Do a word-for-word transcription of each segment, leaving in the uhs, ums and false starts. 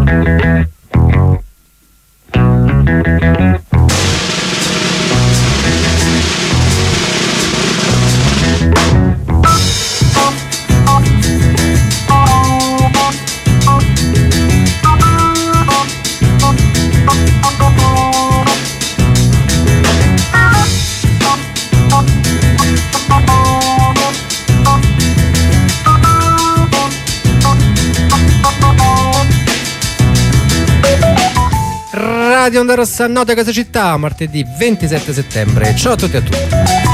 Radio Onda Rossa, Note Casa Città, martedì ventisette settembre. Ciao a tutti e a tutti.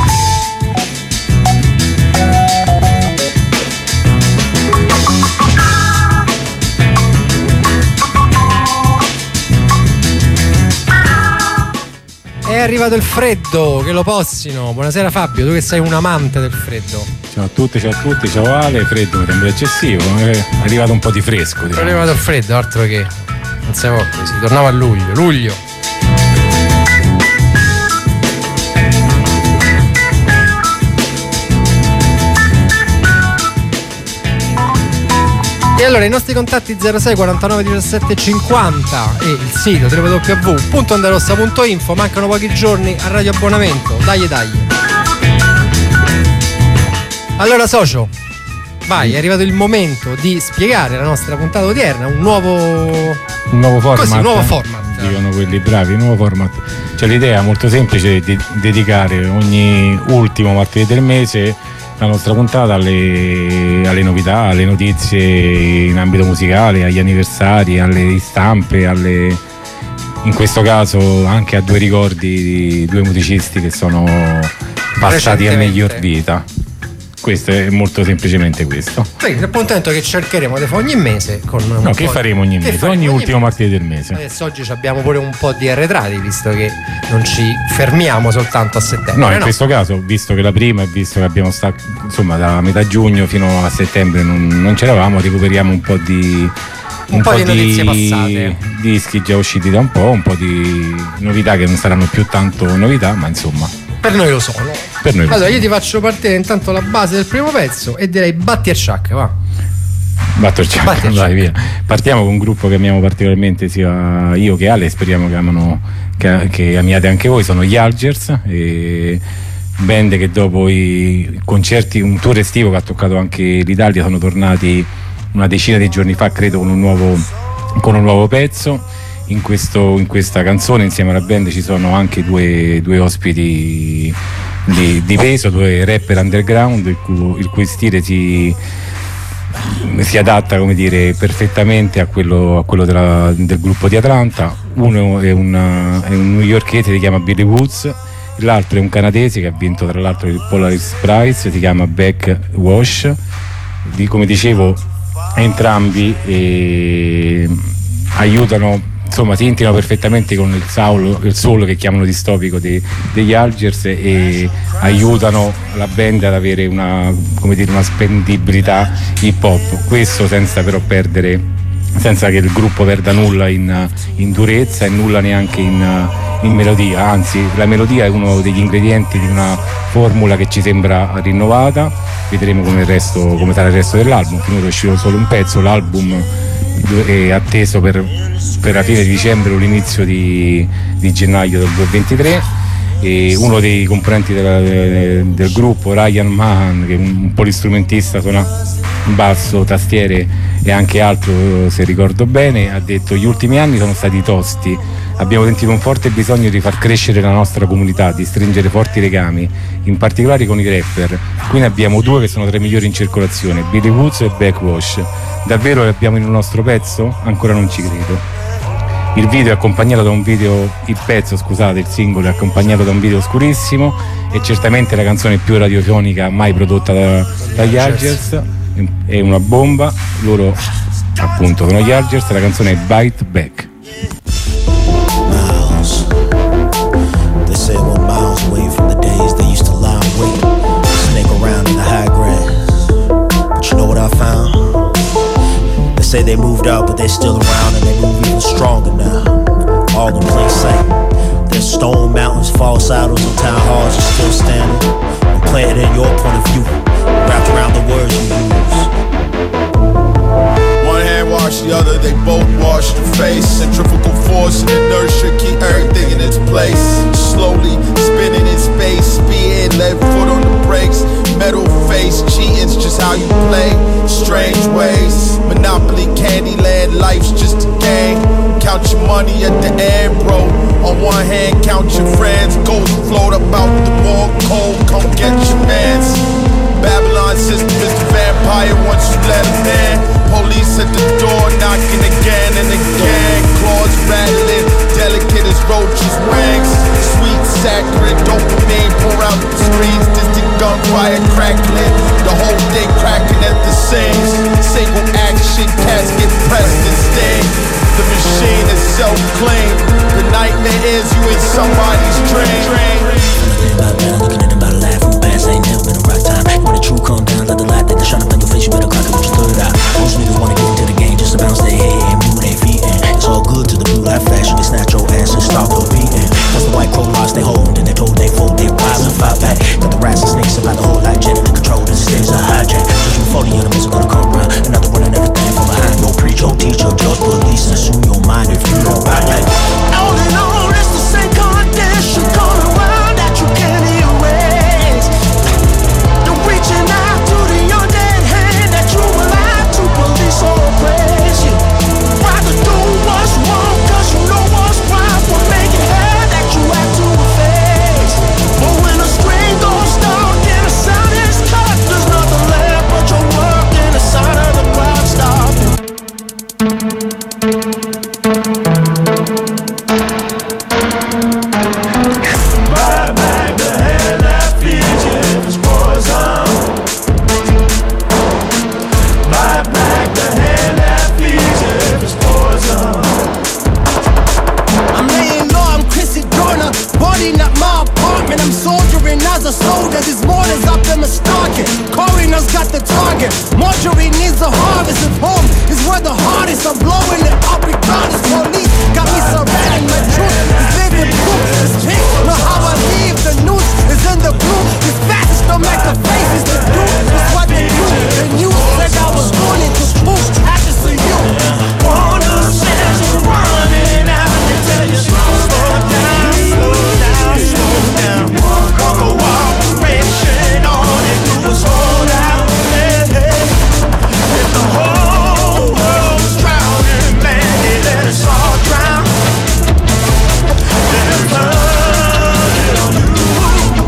È arrivato il freddo, che lo possino. Buonasera Fabio, tu che sei un amante del freddo. Ciao a tutti, ciao a tutti, ciao Ale. Freddo mi sembra eccessivo, è arrivato un po' di fresco, diciamo. È arrivato il freddo, altro che non si può così, tornava a luglio, luglio. E allora i nostri contatti zero sei quarantanove diciassette cinquanta e il sito w w w punto ondarossa punto info. Mancano pochi giorni al radio abbonamento, dai dai. Allora socio, vai, è arrivato il momento di spiegare la nostra puntata odierna, un nuovo un nuovo format. Così, un nuovo format. Dicono quelli bravi, un nuovo format. Cioè l'idea è molto semplice di dedicare ogni ultimo martedì del mese la nostra puntata alle, alle novità, alle notizie in ambito musicale, agli anniversari, alle stampe, alle, in questo caso anche a due ricordi di due musicisti che sono passati a miglior vita. Questo è molto semplicemente questo. Sì, l'appuntamento che cercheremo di fare ogni mese con no, che faremo ogni mese, faremo ogni, ogni ultimo mese. Martedì del mese. Adesso oggi abbiamo pure un po' di arretrati, visto che non ci fermiamo soltanto a settembre. No, in no? questo caso, visto che la prima e visto che abbiamo stato insomma da metà giugno fino a settembre non, non c'eravamo, recuperiamo un po' di un, un po', po' di notizie di passate, dischi già usciti da un po', un po' di novità che non saranno più tanto novità, ma insomma per noi lo sono. Per noi lo allora sono. Io ti faccio partire intanto la base del primo pezzo e direi batti e sciacca, va. Batti e sciacca, vai via. Partiamo con un gruppo che amiamo particolarmente sia io che Ale, speriamo che amano che, che amiate anche voi, sono gli Algiers, e band che dopo i concerti, un tour estivo che ha toccato anche l'Italia, sono tornati una decina di giorni fa credo con un nuovo, con un nuovo pezzo. In, questo, in questa canzone insieme alla band ci sono anche due, due ospiti di, di peso, due rapper underground il cui, il cui stile si, si adatta, come dire, perfettamente a quello, a quello della, del gruppo di Atlanta. Uno è, una, è un newyorkese, si chiama Billy Woods, l'altro è un canadese che ha vinto tra l'altro il Polaris Prize, si chiama Beck Wash. Di, come dicevo, entrambi eh, aiutano, insomma si integrano perfettamente con il soul, il soul che chiamano distopico dei, degli Algiers, e aiutano la band ad avere una, come dire, una spendibilità hip hop, questo senza però perdere, senza che il gruppo perda nulla in, in durezza e nulla neanche in, in melodia, anzi la melodia è uno degli ingredienti di una formula che ci sembra rinnovata. Vedremo come, il resto, come sarà il resto dell'album. Finora è uscito solo un pezzo, l'album è atteso per, per la fine di dicembre o l'inizio di, di gennaio del duemilaventitré, e uno dei componenti della, del, del gruppo, Ryan Mahan, che è un polistrumentista, suona basso, tastiere e anche altro se ricordo bene, ha detto: gli ultimi anni sono stati tosti, abbiamo sentito un forte bisogno di far crescere la nostra comunità, di stringere forti legami, in particolare con i rapper. Qui ne abbiamo due che sono tra i migliori in circolazione, Billy Woods e Beck Wash. Davvero li abbiamo in un nostro pezzo? Ancora non ci credo. Il video è accompagnato da un video, il pezzo scusate, il singolo è accompagnato da un video scurissimo, e certamente la canzone più radiofonica mai prodotta da, dagli Algiers, è una bomba. Loro appunto sono gli Algiers, la canzone è Bite Back. Miles, they say we're miles away from the days they used to lie in wait, snake around in the high grass. But you know what I found? They say they moved out, but they're still around, and they move even stronger now. All in plain sight. There's stone mountains, false idols, and town halls are still standing, and planted in your point of view, wrapped around the words you use. One hand wash wash the other, they both wash the face. Centrifugal force and inertia keep everything in its place. Slowly spinning in space, speeding, left foot on the brakes. Metal face, cheating's just how you play. Strange ways, Monopoly, Candyland, life's just a game. Count your money at the end, bro. On one hand, count your friends. Ghosts float about the more cold, come get your mans. Babylon system is the vampire once you let him in. Police at the door knocking again and again. Claws rattling, delicate as roaches' wings. Sweet, saccharine, dopamine pour out the screens. Distant gunfire crackling, the whole day cracking at the seams. Single action, casket pressed and sting. The machine is self-claimed. The nightmare is you in somebody's dream. Looking at them about a laugh from the past, ain't never been a right time. When the truth come down, let the light that shine up on your face, you better crack it with your third eye. Most niggas wanna get into the game just to bounce their head and move their feet, and it's all good to the blue light flash. You can snatch your ass and start repeating. Cause the white crow lost their hold, and they told they fold their rise and fight back. Got the rats and snakes about the whole lot, gently controlled as it stays a hijack. Just you for the enemies are gonna come round. Another one and everything from behind. Don't preach, don't teach, or judge, police, and assume your mind if you don't ride like. On and on, it's the same condition going around that you can't erase. You're reaching out to the undead hand that you allow to police or praise you. Rather do what's wrong, cause you know what's right. Will make it hard that you have to face. But when the screen goes dark and the sound is cut, there's nothing left but your work in the side of the cloud stopping. Got the target. Marjorie needs a harvest. If home is where the hardest, I'm blowing it up regardless. Police got me surrounding. My truth is living proof. It's pink. Know how I leave. The news is in the blue. It's fast. Don't make the faces to do. It's what they do. The news said I was going to move. Happens to you. One of the says you're running out and tell you slow down, slow down, slow down. Walk a walk direction on it. Do a slow down. The whole world's drowning, man, they let us all drown. They're flooded on you.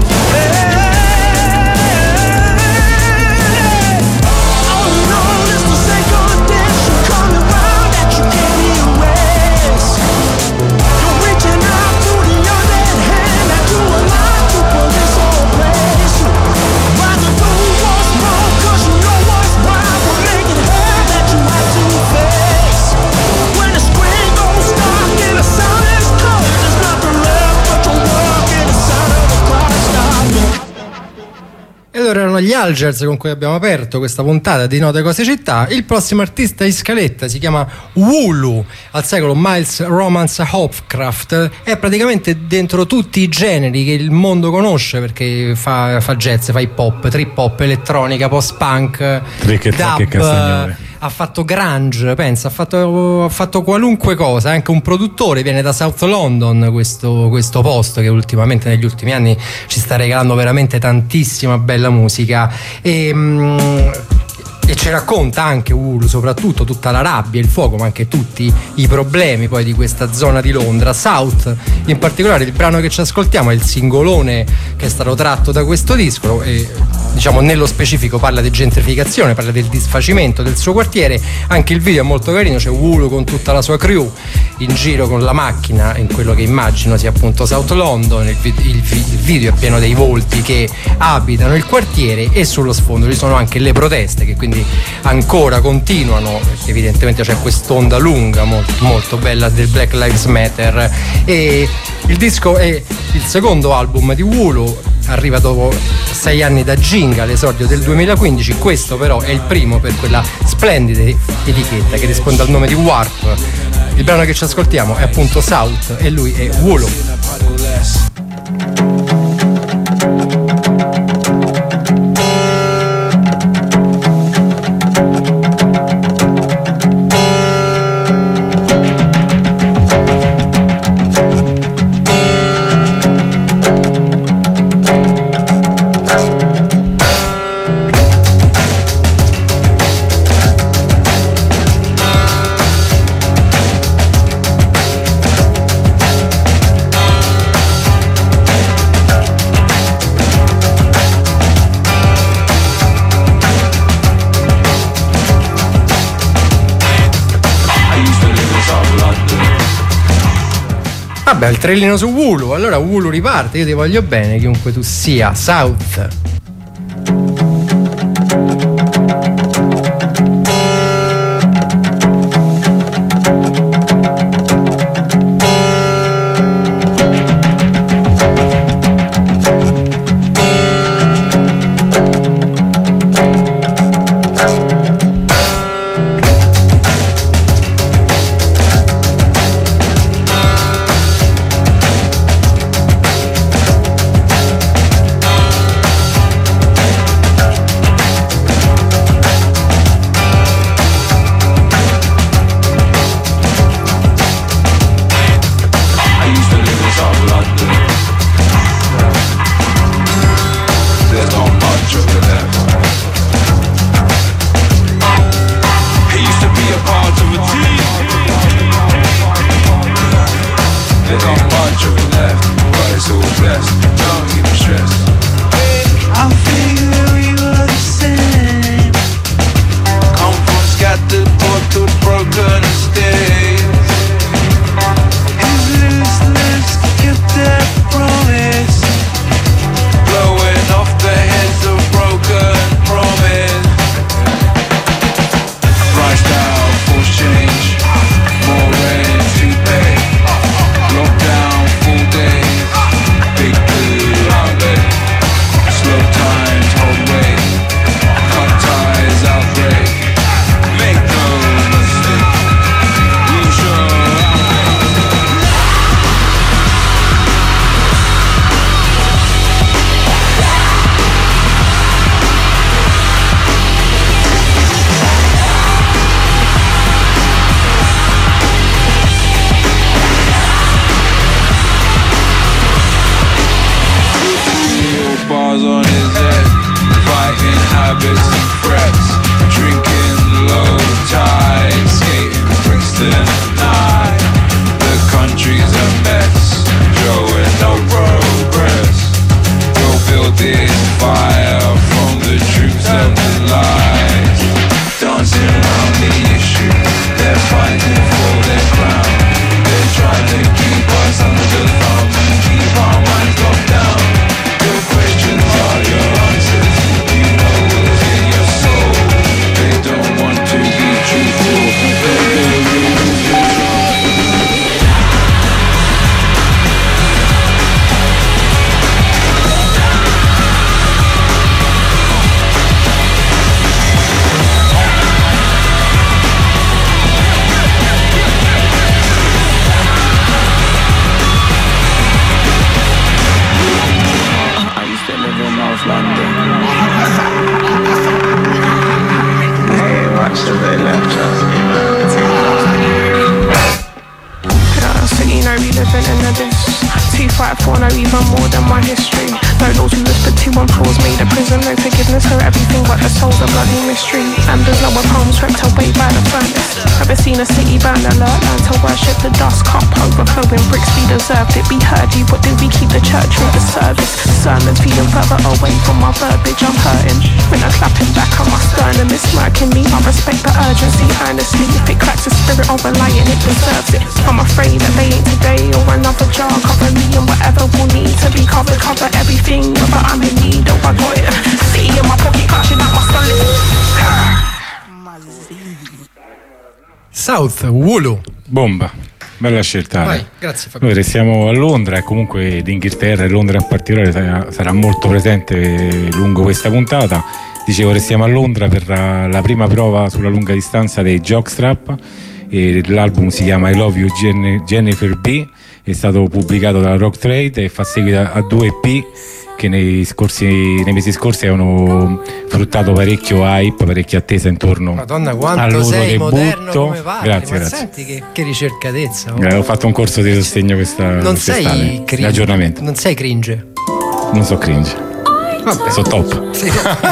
Hey. Oh no, it's the same condition coming round that you can't erase. You're reaching out to the undead hand that you allow to police or place you. Rather do what's wrong, cause you know what's right. Will make it hard that you have to face. When the screen goes dark and the sound is cut, there's nothing left but your work in the sound of the clock stopping. E allora erano gli Algers con cui abbiamo aperto questa puntata di Note Cose Città. Il prossimo artista in scaletta si chiama Wulu, al secolo Miles Romance Hopcraft. È praticamente dentro tutti i generi che il mondo conosce, perché fa, fa jazz, fa hip hop, trip hop, elettronica, post punk, dub, ha fatto grunge, pensa, ha fatto, ha fatto qualunque cosa, anche un produttore. Viene da South London, questo, questo posto che ultimamente negli ultimi anni ci sta regalando veramente tantissima bella musica. E mm, e ci racconta anche Wulu soprattutto tutta la rabbia, il fuoco, ma anche tutti i problemi poi di questa zona di Londra. South in particolare, il brano che ci ascoltiamo è il singolone che è stato tratto da questo disco e diciamo nello specifico parla di gentrificazione, parla del disfacimento del suo quartiere. Anche il video è molto carino, c'è Wulu con tutta la sua crew in giro con la macchina in quello che immagino sia appunto South London. Il, vid- il, vi- il video è pieno dei volti che abitano il quartiere e sullo sfondo ci sono anche le proteste che quindi ancora continuano, perché evidentemente c'è quest'onda lunga molto, molto bella del Black Lives Matter. E il disco è il secondo album di Wulu, arriva dopo sei anni da Jinga, l'esordio del duemilaquindici. Questo però è il primo per quella splendida etichetta che risponde al nome di Warp. Il brano che ci ascoltiamo è appunto South e lui è Wulu. Vabbè, il trailino su Wulu, allora Wulu riparte, io ti voglio bene chiunque tu sia. South. South, Wulu. Bomba, bella scelta. Vai, grazie Fabio. Noi restiamo a Londra e comunque d'Inghilterra e Londra in particolare sarà, sarà molto presente lungo questa puntata. Dicevo, restiamo a Londra per la, la prima prova sulla lunga distanza dei Jockstrap e l'album si chiama I Love You Jen- Jennifer B, è stato pubblicato dalla Rock Trade e fa seguito a due E P che nei, scorsi, nei mesi scorsi hanno fruttato parecchio hype, parecchia attesa intorno Madonna, quanto al loro sei debutto. moderno come parli. Grazie, ma grazie. Senti che, che ricercatezza. Oh. Eh, ho fatto un corso di sostegno questa Non sei cringe. aggiornamento. Non sei cringe. Non so cringe. Vabbè. So top. Sì.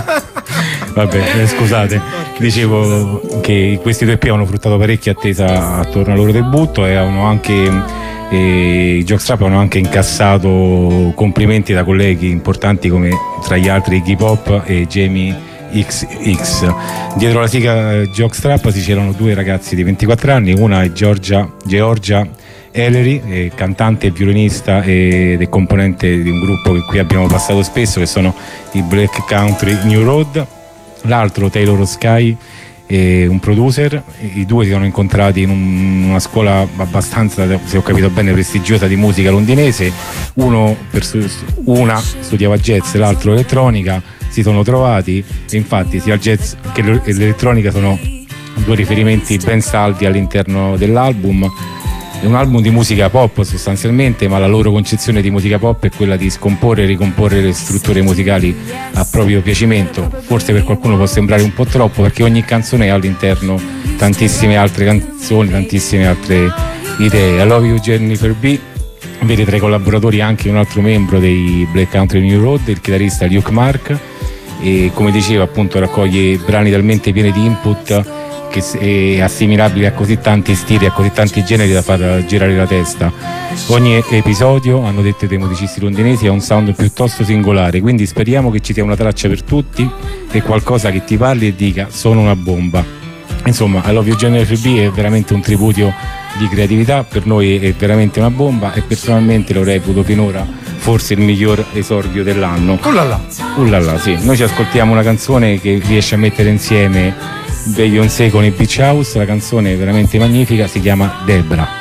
Vabbè, eh, scusate. Dicevo che questi due E P hanno fruttato parecchia attesa attorno al loro debutto e hanno anche e i Jockstrap hanno anche incassato complimenti da colleghi importanti come tra gli altri Iggy Pop e Jamie X X. Dietro la sigla Jockstrap si c'erano due ragazzi di ventiquattro anni, una è Georgia, Georgia Ellery, eh, cantante, violinista ed è componente di un gruppo che qui abbiamo passato spesso, che sono i Black Country New Road. L'altro Taylor Sky, eh, un producer. I due si sono incontrati in un, una scuola abbastanza, se ho capito bene, prestigiosa di musica londinese. Uno per su, una studiava jazz, l'altro elettronica. Si sono trovati e infatti sia il jazz che l'elettronica sono due riferimenti ben saldi all'interno dell'album. È un album di musica pop sostanzialmente, ma la loro concezione di musica pop è quella di scomporre e ricomporre le strutture musicali a proprio piacimento. Forse per qualcuno può sembrare un po' troppo, perché ogni canzone ha all'interno tantissime altre canzoni, tantissime altre idee. I Love You Jennifer B vede tra i collaboratori anche un altro membro dei Black Country New Road, il chitarrista Luke Mark, e come diceva appunto raccoglie brani talmente pieni di input che è assimilabile a così tanti stili, a così tanti generi da far girare la testa. Ogni episodio, hanno detto dei musicisti londinesi, ha un sound piuttosto singolare, quindi speriamo che ci sia una traccia per tutti e qualcosa che ti parli e dica sono una bomba. Insomma, I Love You Jennifer B è veramente un tributo di creatività, per noi è veramente una bomba e personalmente lo reputo finora forse il miglior esordio dell'anno. Ullala. Ullala, sì. Noi ci ascoltiamo una canzone che riesce a mettere insieme Beyoncé con i Beach House, la canzone è veramente magnifica, si chiama Debra.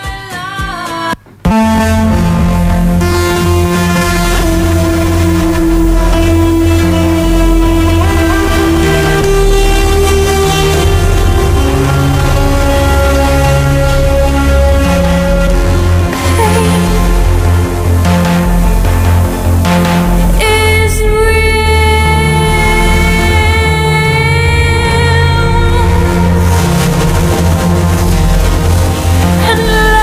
And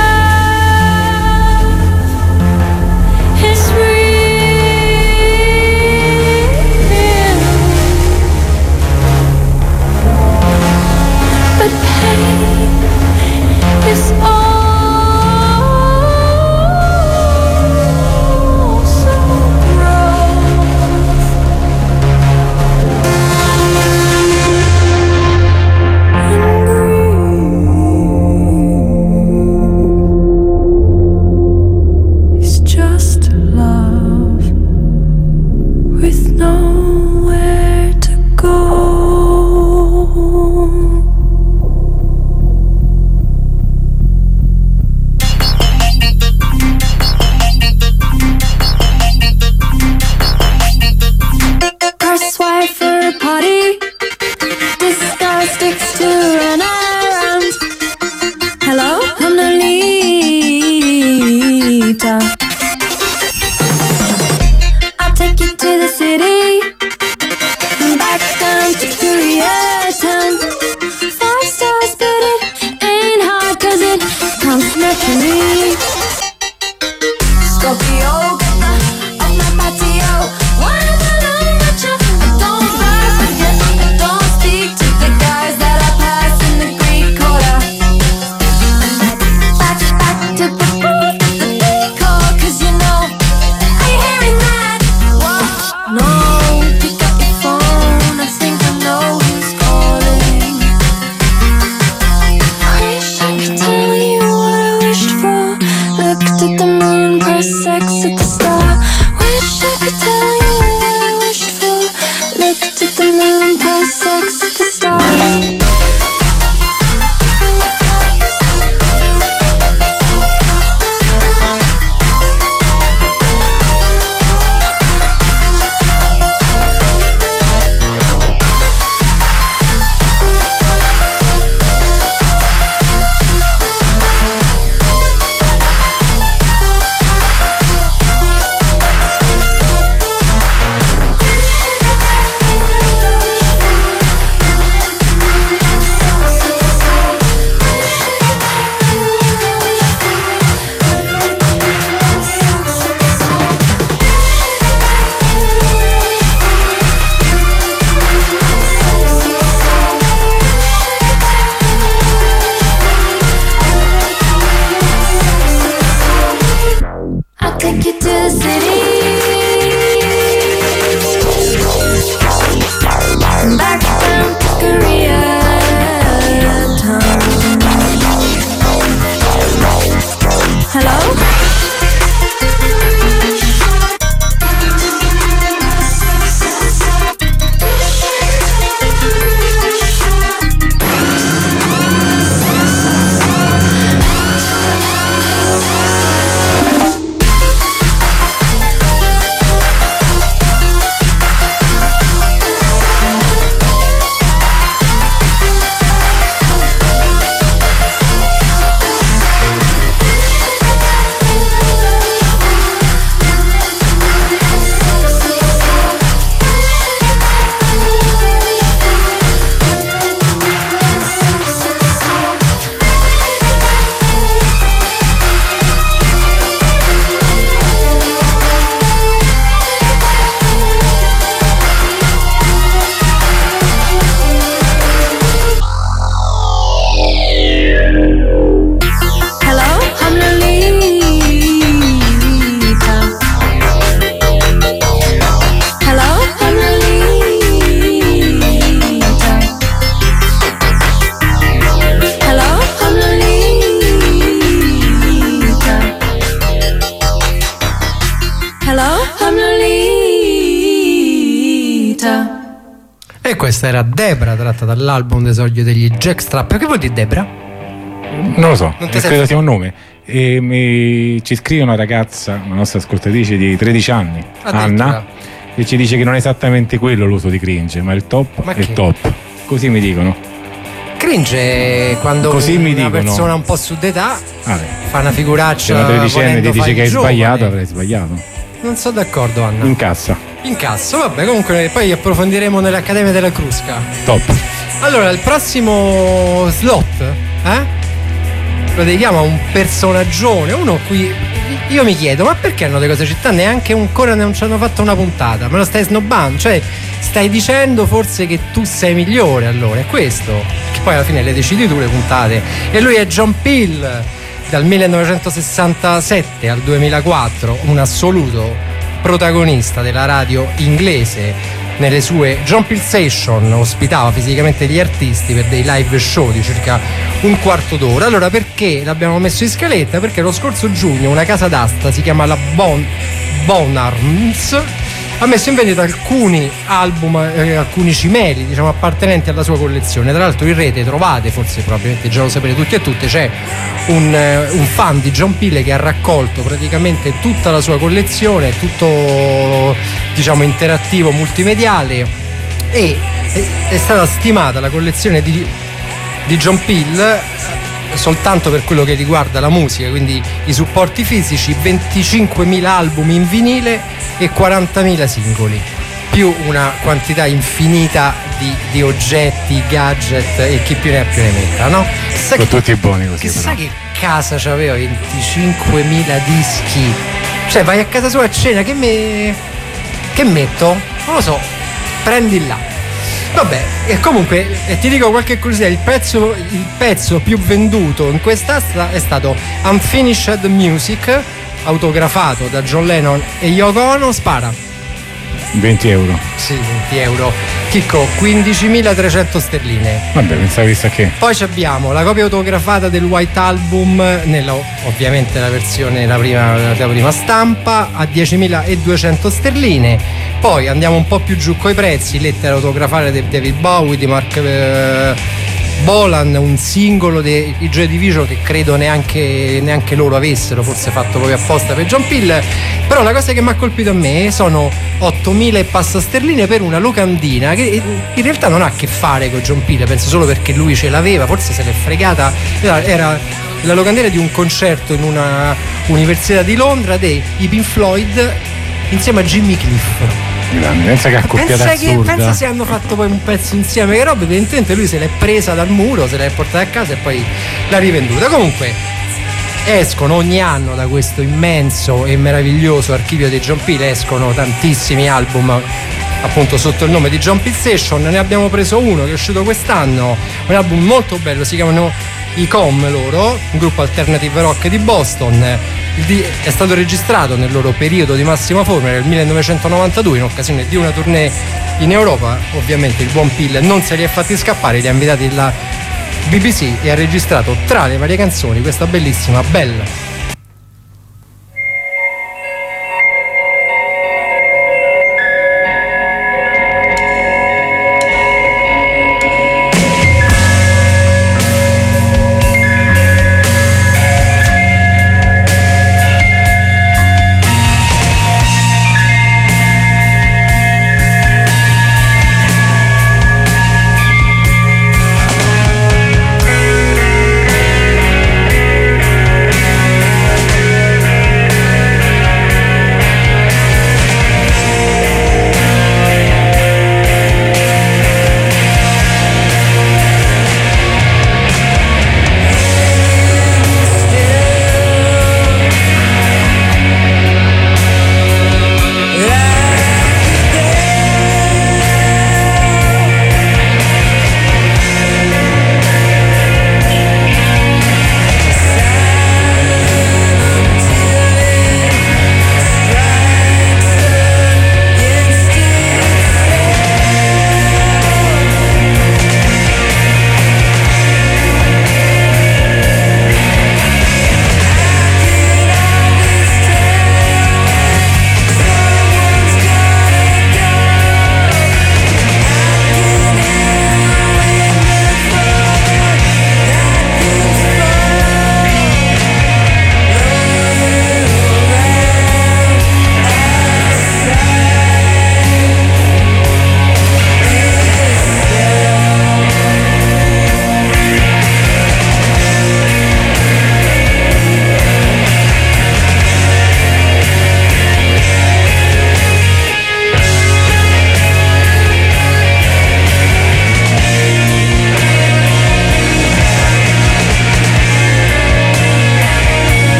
Questa era Debra, tratta dall'album d'esordio degli Jackstrap. Che vuol dire Debra? Non lo so, Non ti credo sei- sia un nome. E mi- ci scrive una ragazza, una nostra ascoltatrice di tredici anni, Addirittura. Anna, e ci dice che non è esattamente quello l'uso di cringe, ma il top Ma è che? top. Così mi dicono. Cringe è quando Così mi una dicono. persona un po' su d'età Ah, beh, fa una se figuraccia. una tredicenne volendo ti dice fare che hai il giovane. sbagliato, avrei sbagliato. Non sono d'accordo, Anna. Incassa. Incasso, vabbè, comunque poi approfondiremo nell'Accademia della Crusca. Top. Allora, il prossimo slot, eh? Lo dedichiamo a un personaggione, uno a cui io mi chiedo, ma perché hanno delle cose città neanche ancora non ci hanno fatto una puntata? Me lo stai snobbando? Cioè, stai dicendo forse che tu sei migliore, allora, è questo? Che poi alla fine le decidi tu le puntate. E lui è John Peel, dal millenovecentosessantasette al duemilaquattro, un assoluto protagonista della radio inglese. Nelle sue John Peel Session ospitava fisicamente gli artisti per dei live show di circa un quarto d'ora. Allora, perché l'abbiamo messo in scaletta? Perché lo scorso giugno una casa d'asta, si chiama la Bon Bonarms, ha messo in vendita alcuni album, eh, alcuni cimeli, diciamo, appartenenti alla sua collezione. Tra l'altro in rete trovate, forse probabilmente già lo sapete tutti e tutte, c'è un, eh, un fan di John Peel che ha raccolto praticamente tutta la sua collezione, tutto, diciamo, interattivo, multimediale, e è, è stata stimata la collezione di, di John Peel eh, soltanto per quello che riguarda la musica, quindi i supporti fisici, venticinquemila album in vinile e quarantamila singoli, più una quantità infinita di, di oggetti, gadget e chi più ne ha più ne metta, no? Chissà Sono che, tutti buoni così, chissà però. che casa c'aveva venticinquemila dischi. Cioè, vai a casa sua a cena, che me che metto? Non lo so, prendi là. Vabbè, e comunque eh, ti dico qualche curiosità, il pezzo, il pezzo più venduto in quest'asta è stato Unfinished Music, autografato da John Lennon e Yoko Ono. Spara. venti euro. Sì, venti euro. Chicco, quindicimilatrecento sterline. Vabbè, pensavo chissà che. Poi ci abbiamo la copia autografata del White Album, nella, ovviamente la versione, la prima, la prima stampa, a diecimiladuecento sterline. Poi andiamo un po' più giù coi prezzi, lettera autografata di David Bowie, di Mark eh, Bolan, un singolo dei Joy Division che credo neanche, neanche loro avessero, forse fatto proprio apposta per John Peel. Però la cosa che mi ha colpito a me sono ottomila e passa sterline per una locandina che in realtà non ha a che fare con John Peel, penso solo perché lui ce l'aveva, forse se l'è fregata. Era, era la locandina di un concerto in una università di Londra dei Pink Floyd insieme a Jimmy Cliff. Grande, pensa che accoppiata Pensa, che, assurda. pensa se hanno fatto poi un pezzo insieme, che roba, evidentemente lui se l'è presa dal muro, se l'è portata a casa e poi l'ha rivenduta. Comunque escono ogni anno da questo immenso e meraviglioso archivio di John Peel, escono tantissimi album appunto sotto il nome di John Peel Session. Ne abbiamo preso uno che è uscito quest'anno, un album molto bello, si chiamano i Com loro, un gruppo alternative rock di Boston. Il di- è stato registrato nel loro periodo di massima forma nel millenovecentonovantadue in occasione di una tournée in Europa. Ovviamente il buon Peel non se li ha fatti scappare, li ha invitati la B B C e ha registrato tra le varie canzoni questa bellissima Bella. Thank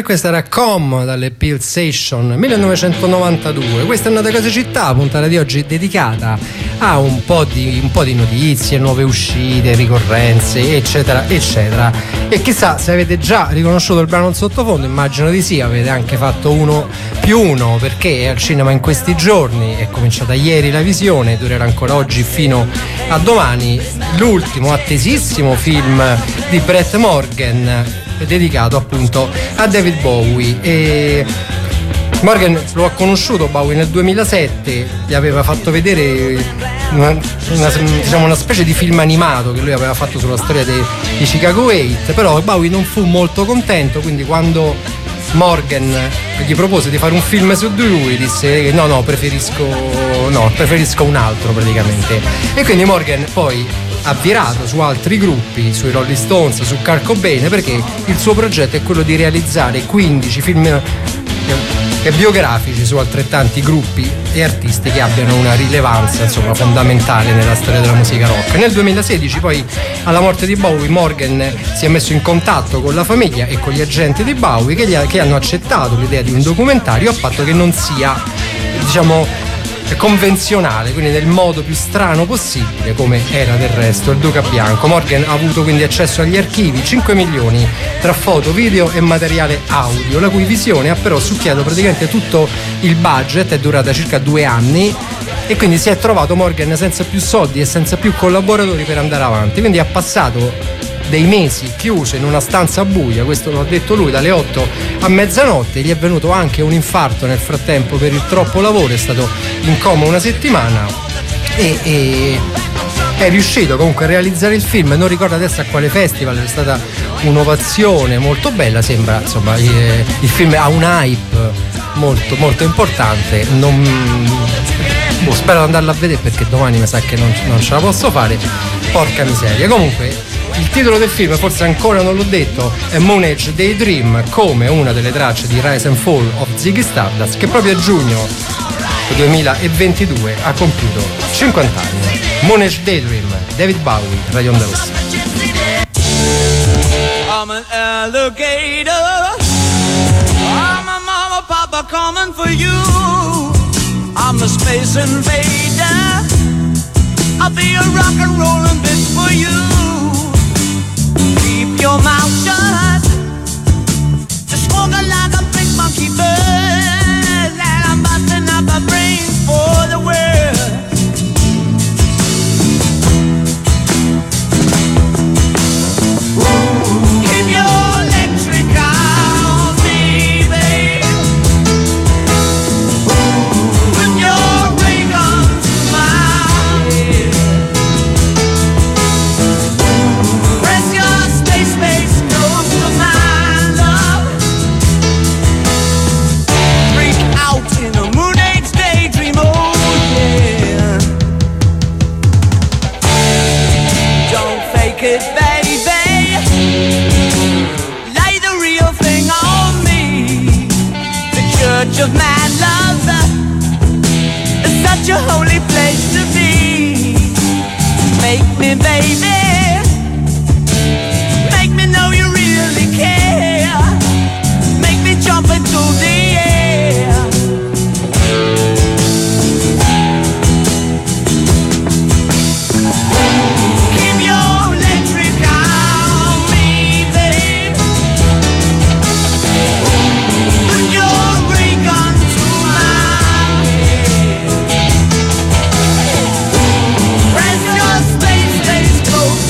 questa era Com dalle Pulsation millenovecentonovantadue. Questa è Note Cose Città, puntata di oggi dedicata a un po' di, un po' di notizie, nuove uscite, ricorrenze, eccetera, eccetera. E chissà se avete già riconosciuto il brano in sottofondo, immagino di sì, avete anche fatto uno più uno, perché è al cinema in questi giorni, è cominciata ieri la visione, durerà ancora oggi fino a domani, l'ultimo attesissimo film di Brett Morgen, dedicato appunto a David Bowie. E Morgan lo ha conosciuto Bowie nel duemilasette, gli aveva fatto vedere una, una, diciamo una specie di film animato che lui aveva fatto sulla storia dei, di Chicago otto, però Bowie non fu molto contento, quindi quando Morgan gli propose di fare un film su di lui disse no no preferisco no preferisco un altro praticamente, e quindi Morgan poi ha virato su altri gruppi, sui Rolling Stones, su Kurt Cobain, perché il suo progetto è quello di realizzare quindici film biografici su altrettanti gruppi e artisti che abbiano una rilevanza insomma fondamentale nella storia della musica rock. Nel duemilasedici poi, alla morte di Bowie, Morgan si è messo in contatto con la famiglia e con gli agenti di Bowie che, gli ha, che hanno accettato l'idea di un documentario, a patto che non sia diciamo convenzionale, quindi nel modo più strano possibile, come era del resto il Duca Bianco. Morgan ha avuto quindi accesso agli archivi, cinque milioni tra foto, video e materiale audio, la cui visione ha però succhiato praticamente tutto il budget, è durata circa due anni, e quindi si è trovato Morgan senza più soldi e senza più collaboratori per andare avanti, quindi ha passato dei mesi chiuso in una stanza buia, questo lo ha detto lui, dalle otto a mezzanotte. Gli è venuto anche un infarto nel frattempo per il troppo lavoro, è stato in coma una settimana e, e è riuscito comunque a realizzare il film. Non ricordo adesso a quale festival, è stata un'ovazione molto bella, sembra insomma il, il film ha un hype molto molto importante. Non, boh, spero di andarla a vedere perché domani mi sa che non, non ce la posso fare, porca miseria. Comunque il titolo del film, forse ancora non l'ho detto, è Moonage Daydream, come una delle tracce di Rise and Fall of Ziggy Stardust, che proprio a giugno duemilaventidue ha compiuto cinquanta anni. Moonage Daydream, David Bowie, Radio Onda Rossa. I'm an alligator, I'm a mama papa coming for you, I'm a space invader, I'll be a rock and rollin' bitch for you. Keep your mouth shut, just walking like a big monkey bird, and I'm busting up a brain for the world. Keep your electric on me, babe, with your ray gun to my head. Press your space space close to my love. Freak out in a moon age daydream, oh yeah. Don't fake it, baby, lay the real thing on me. The church of mad love is such a holy place to be. Make me, baby, make me know you really care. Make me jump into the air. Keep your electric on me, babe, with your ray gun to my head. Press your space, space close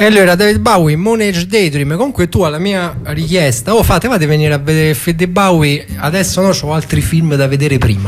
E allora David Bowie, Moon Age Daydream. Comunque tu alla mia richiesta, oh fate, fate venire a vedere il film di Bowie. Adesso no, c'ho altri film da vedere prima.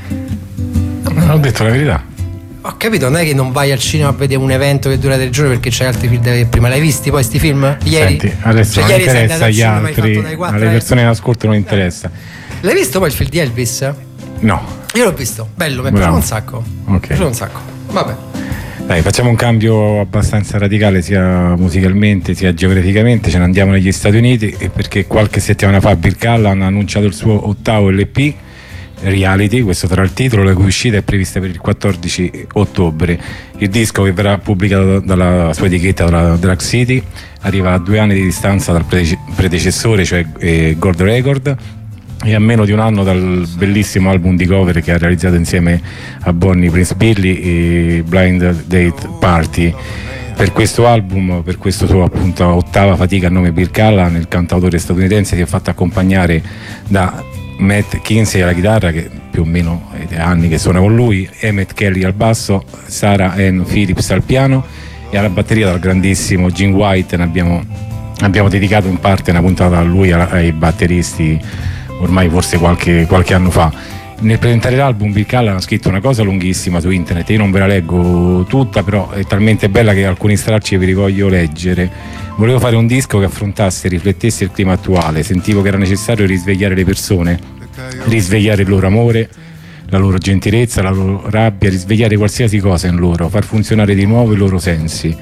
Non ho detto la verità. Ho capito, non è che non vai al cinema a vedere un evento che dura tre giorni perché c'hai altri film da vedere prima. L'hai visti poi sti film? Ieri? Senti, adesso cioè, non ieri interessa agli altri, alle persone in ascolto non interessa. L'hai visto poi il film di Elvis? No. Io l'ho visto, bello, mi è piaciuto un sacco. Ok. Mi è piaciuto un sacco. Vabbè. Dai, facciamo un cambio abbastanza radicale sia musicalmente sia geograficamente. Ce ne andiamo negli Stati Uniti perché qualche settimana fa Bill Callan ha annunciato il suo ottavo L P Reality, questo sarà il titolo, la cui uscita è prevista per il quattordici ottobre. Il disco, che verrà pubblicato dalla sua etichetta, dalla Drag City, arriva a due anni di distanza dal predecessore, cioè eh, Gold Record, e a meno di un anno dal bellissimo album di cover che ha realizzato insieme a Bonnie Prince Billy e Blind Date Party. Per questo album, per questo suo appunto ottava fatica a nome Bill Callan, il cantautore statunitense si è fatto accompagnare da Matt Kinsey alla chitarra, che più o meno è anni che suona con lui, Emmett Kelly al basso, Sarah Ann Phillips al piano e alla batteria dal grandissimo Gene White. Ne abbiamo, abbiamo dedicato in parte una puntata a lui, ai batteristi, ormai forse qualche, qualche anno fa. Nel presentare l'album Bill Callan ha scritto una cosa lunghissima su internet, io non ve la leggo tutta, però è talmente bella che alcuni stralci vi voglio leggere. Volevo fare un disco che affrontasse e riflettesse il clima attuale, sentivo che era necessario risvegliare le persone, risvegliare il loro amore, la loro gentilezza, la loro rabbia, risvegliare qualsiasi cosa in loro, far funzionare di nuovo i loro sensi.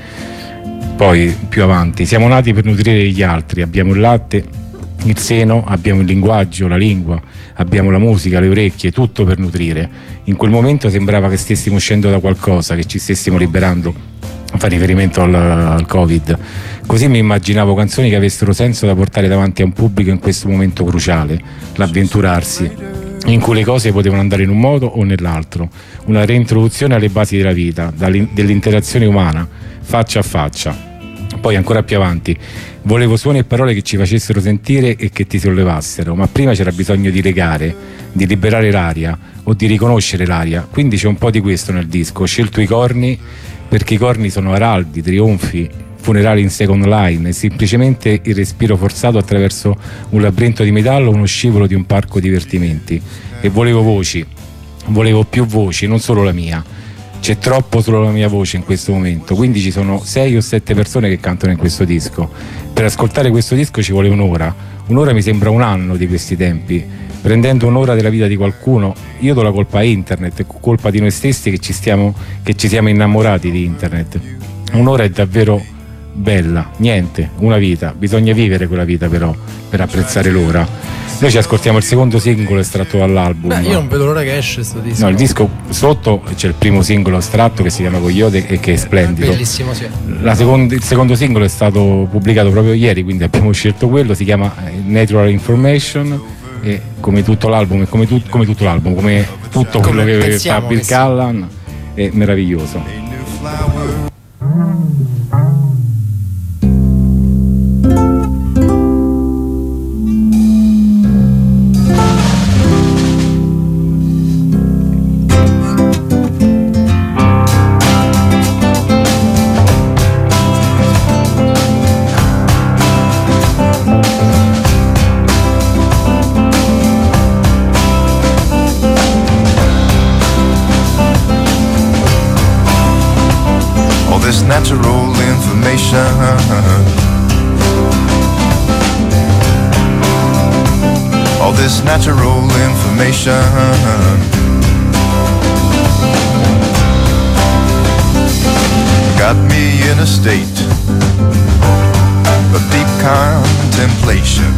Poi più avanti, siamo nati per nutrire gli altri, abbiamo il latte, il seno, abbiamo il linguaggio, la lingua, abbiamo la musica, le orecchie, tutto per nutrire. In quel momento sembrava che stessimo uscendo da qualcosa, che ci stessimo liberando. Fa riferimento al, al Covid. Così mi immaginavo canzoni che avessero senso da portare davanti a un pubblico in questo momento cruciale, l'avventurarsi, in cui le cose potevano andare in un modo o nell'altro, una reintroduzione alle basi della vita, dell'interazione umana, faccia a faccia. Poi ancora più avanti, volevo suoni e parole che ci facessero sentire e che ti sollevassero, ma prima c'era bisogno di legare, di liberare l'aria o di riconoscere l'aria, quindi c'è un po' di questo nel disco. Ho scelto i corni perché i corni sono araldi, trionfi, funerali in second line e semplicemente il respiro forzato attraverso un labirinto di metallo o uno scivolo di un parco divertimenti. E volevo voci, volevo più voci, non solo la mia. C'è troppo solo la mia voce in questo momento, quindi ci sono sei o sette persone che cantano in questo disco. Per ascoltare questo disco ci vuole un'ora, un'ora mi sembra un anno di questi tempi. Prendendo un'ora della vita di qualcuno, io do la colpa a internet, è colpa di noi stessi che ci, stiamo, che ci siamo innamorati di internet. Un'ora è davvero bella, niente, una vita, bisogna vivere quella vita però per apprezzare l'ora. Noi ci ascoltiamo il secondo singolo estratto dall'album. Beh, io non vedo l'ora che esce questo disco. No, il disco sotto c'è il primo singolo estratto che si chiama Coyote e che è splendido. Bellissimo, sì. La seconda, il secondo singolo è stato pubblicato proprio ieri, quindi abbiamo scelto quello, si chiama Natural Information e come tutto l'album, come, tu, come tutto l'album, come tutto quello come che fa Bill Callan è meraviglioso. Natural information, all this natural information got me in a state of deep contemplation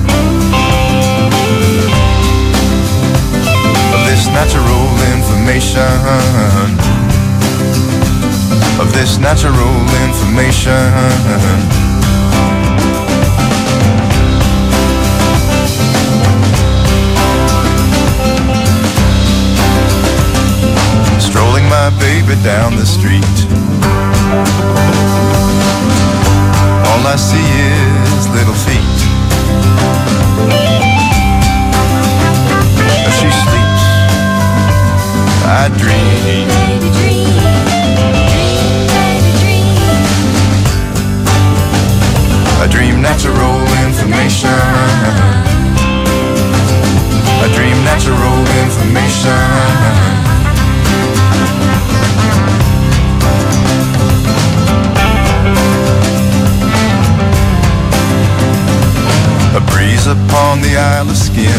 of this natural information, of this natural information. Strolling my baby down the street, all I see is little feet. As she sleeps, I dream. I dream natural information. I dream natural information. A breeze upon the Isle of Skin.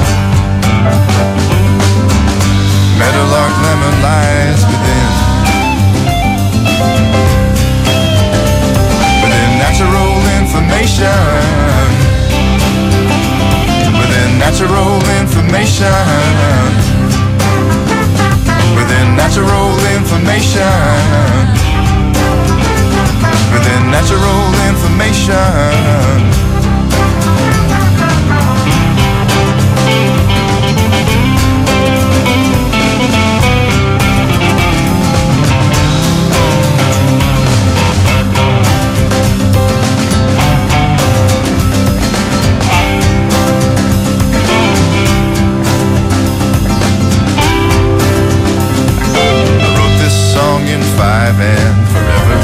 Meadowlark lemon lies within. Within natural information. Within natural information. Within natural information. Within natural information. Five and forever.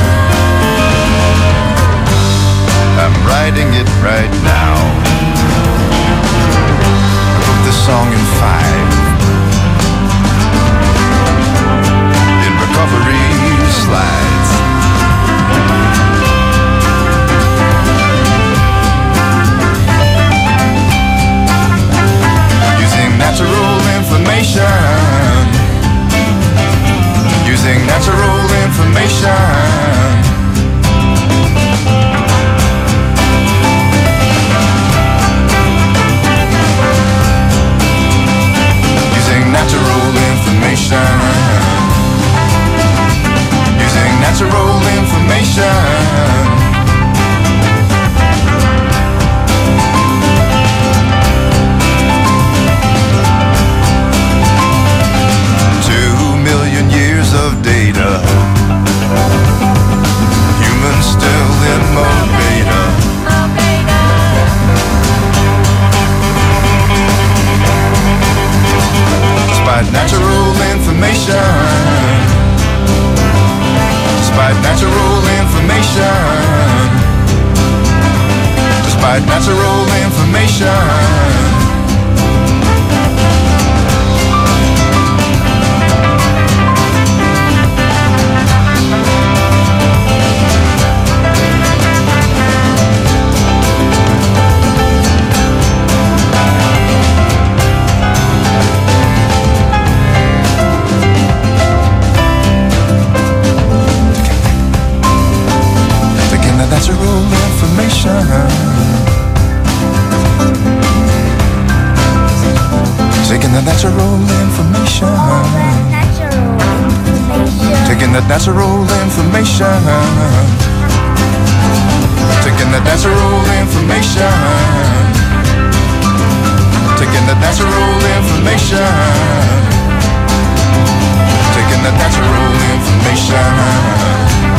I'm writing it right now. I wrote this song in five. In recovery slides. Using natural information. Using natural information. Using natural information. Using natural information. Of data, humans still in mode beta. Despite natural information, despite natural information, despite natural information. Natural information. Taking the natural information. Taking the natural information. Taking the natural information. Taking the natural information. Taking the natural information.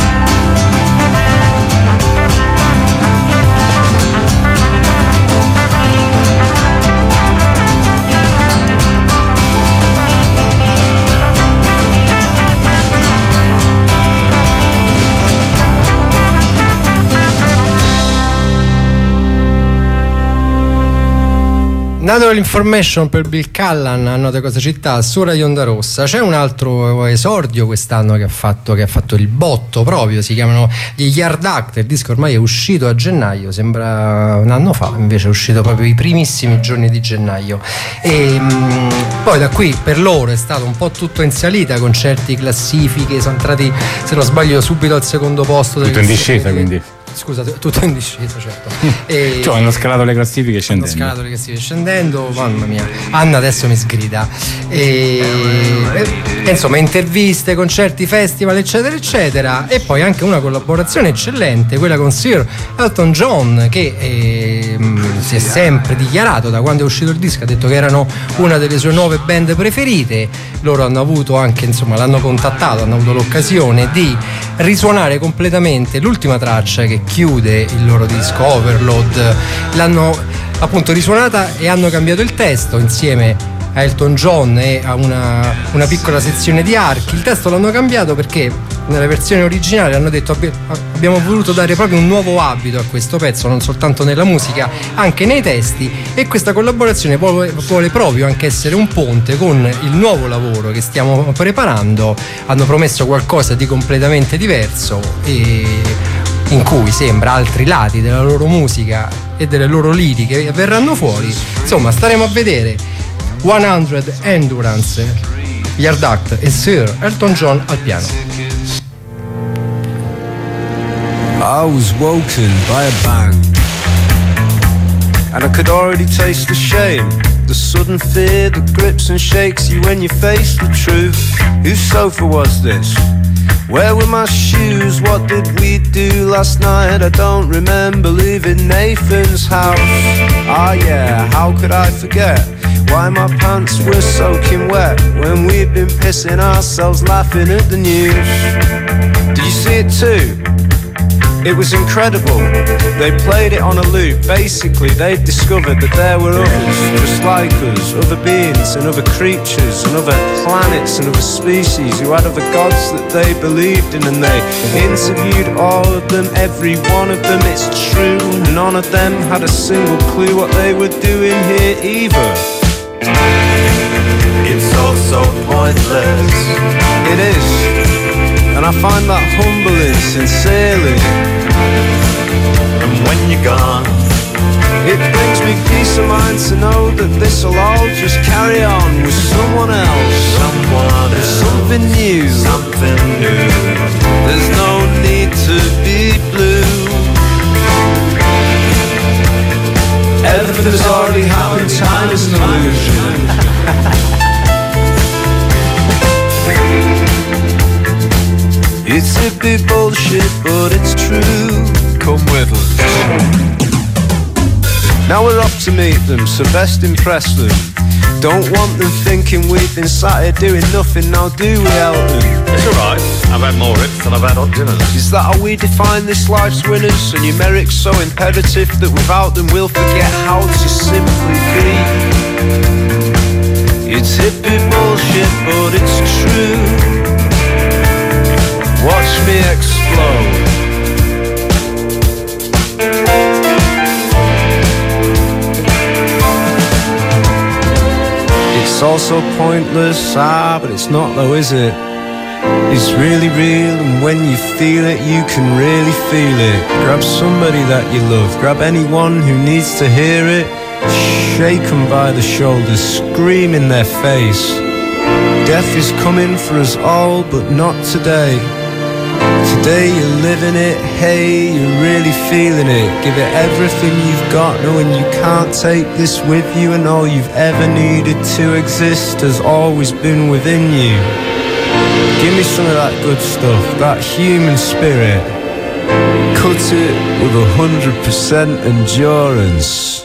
Natural Information per Bill Callan a Note Cosa Città su Radio Onda Rossa. C'è un altro esordio quest'anno che ha fatto, che ha fatto il botto proprio, si chiamano gli Yard Act. Il disco ormai è uscito a gennaio, sembra un anno fa, invece è uscito proprio i primissimi giorni di gennaio. E mh, poi da qui per loro è stato un po' tutto in salita, concerti, classifiche, sono entrati, se non sbaglio, subito al secondo posto. Tutto in discesa, quindi. Scusa, tutto in discesa, certo. E cioè, hanno scalato le classifiche scendendo. Hanno scalato le classifiche scendendo, mamma mia. Anna adesso mi sgrida. E, e insomma, interviste, concerti, festival, eccetera, eccetera. E poi anche una collaborazione eccellente, quella con Sir Elton John, che eh, si è sempre dichiarato da quando è uscito il disco, ha detto che erano una delle sue nuove band preferite. Loro hanno avuto anche, insomma, l'hanno contattato, hanno avuto l'occasione di risuonare completamente l'ultima traccia che chiude il loro disco, Overload. L'hanno appunto risuonata e hanno cambiato il testo insieme a Elton John e a una, una piccola sezione di archi. Il testo l'hanno cambiato perché nella versione originale hanno detto abbi- abbiamo voluto dare proprio un nuovo abito a questo pezzo, non soltanto nella musica, anche nei testi, e questa collaborazione vuole, vuole proprio anche essere un ponte con il nuovo lavoro che stiamo preparando. Hanno promesso qualcosa di completamente diverso e in cui sembra altri lati della loro musica e delle loro liriche verranno fuori. Insomma, staremo a vedere. cento Endurance, Yard Act e Sir Elton John al piano. I was woken by a bang, and I could already taste the shame, the sudden fear that grips and shakes you when you face the truth. Whose sofa was this? Where were my shoes? What did we do last night? I don't remember leaving Nathan's house. Ah yeah, how could I forget why my pants were soaking wet when we'd been pissing ourselves laughing at the news? Did you see it too? It was incredible. They played it on a loop. Basically, they discovered that there were others just like us, other beings and other creatures and other planets and other species who had other gods that they believed in, and they interviewed all of them, every one of them. It's true, none of them had a single clue what they were doing here either. It's all so pointless. It is, and I find that humbling sincerely. And when you're gone, it brings me peace of mind to know that this'll all just carry on with someone else, someone else, something new, something new. There's no need to be blue. Everything's already happened, time is an illusion. It's hippie bullshit, but it's true. Come with us. Now we're off to meet them, so best impress them. Don't want them thinking we've been sat here doing nothing, now do we, Elton? It's alright, I've had more rips than I've had hot dinners. Is that how we define this life's winners? A numeric so imperative that without them we'll forget how to simply be. It's hippie bullshit, but it's true. Watch me explode. It's also pointless, ah, but it's not though, is it? It's really real, and when you feel it, you can really feel it. Grab somebody that you love, grab anyone who needs to hear it. Shake them by the shoulders, scream in their face. Death is coming for us all, but not today. Today you're living it, hey, you're really feeling it. Give it everything you've got, knowing you can't take this with you, and all you've ever needed to exist has always been within you. Give me some of that good stuff, that human spirit. Cut it with a hundred percent endurance.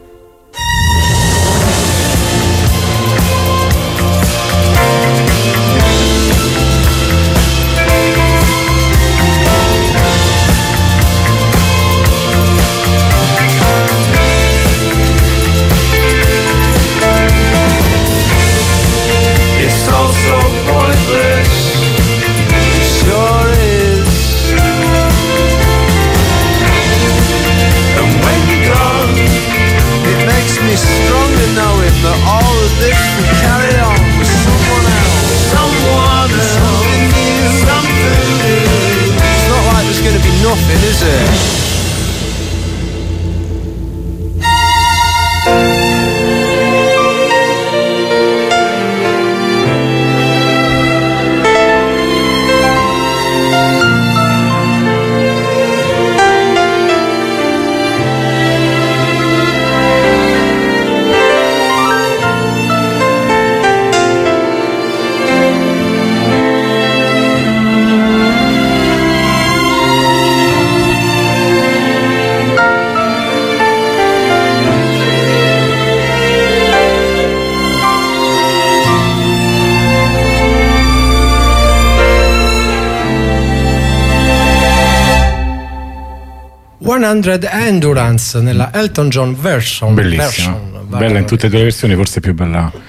cento Endurance nella Elton John version. Bellissima, version. bella in tutte e due le versioni, forse più bella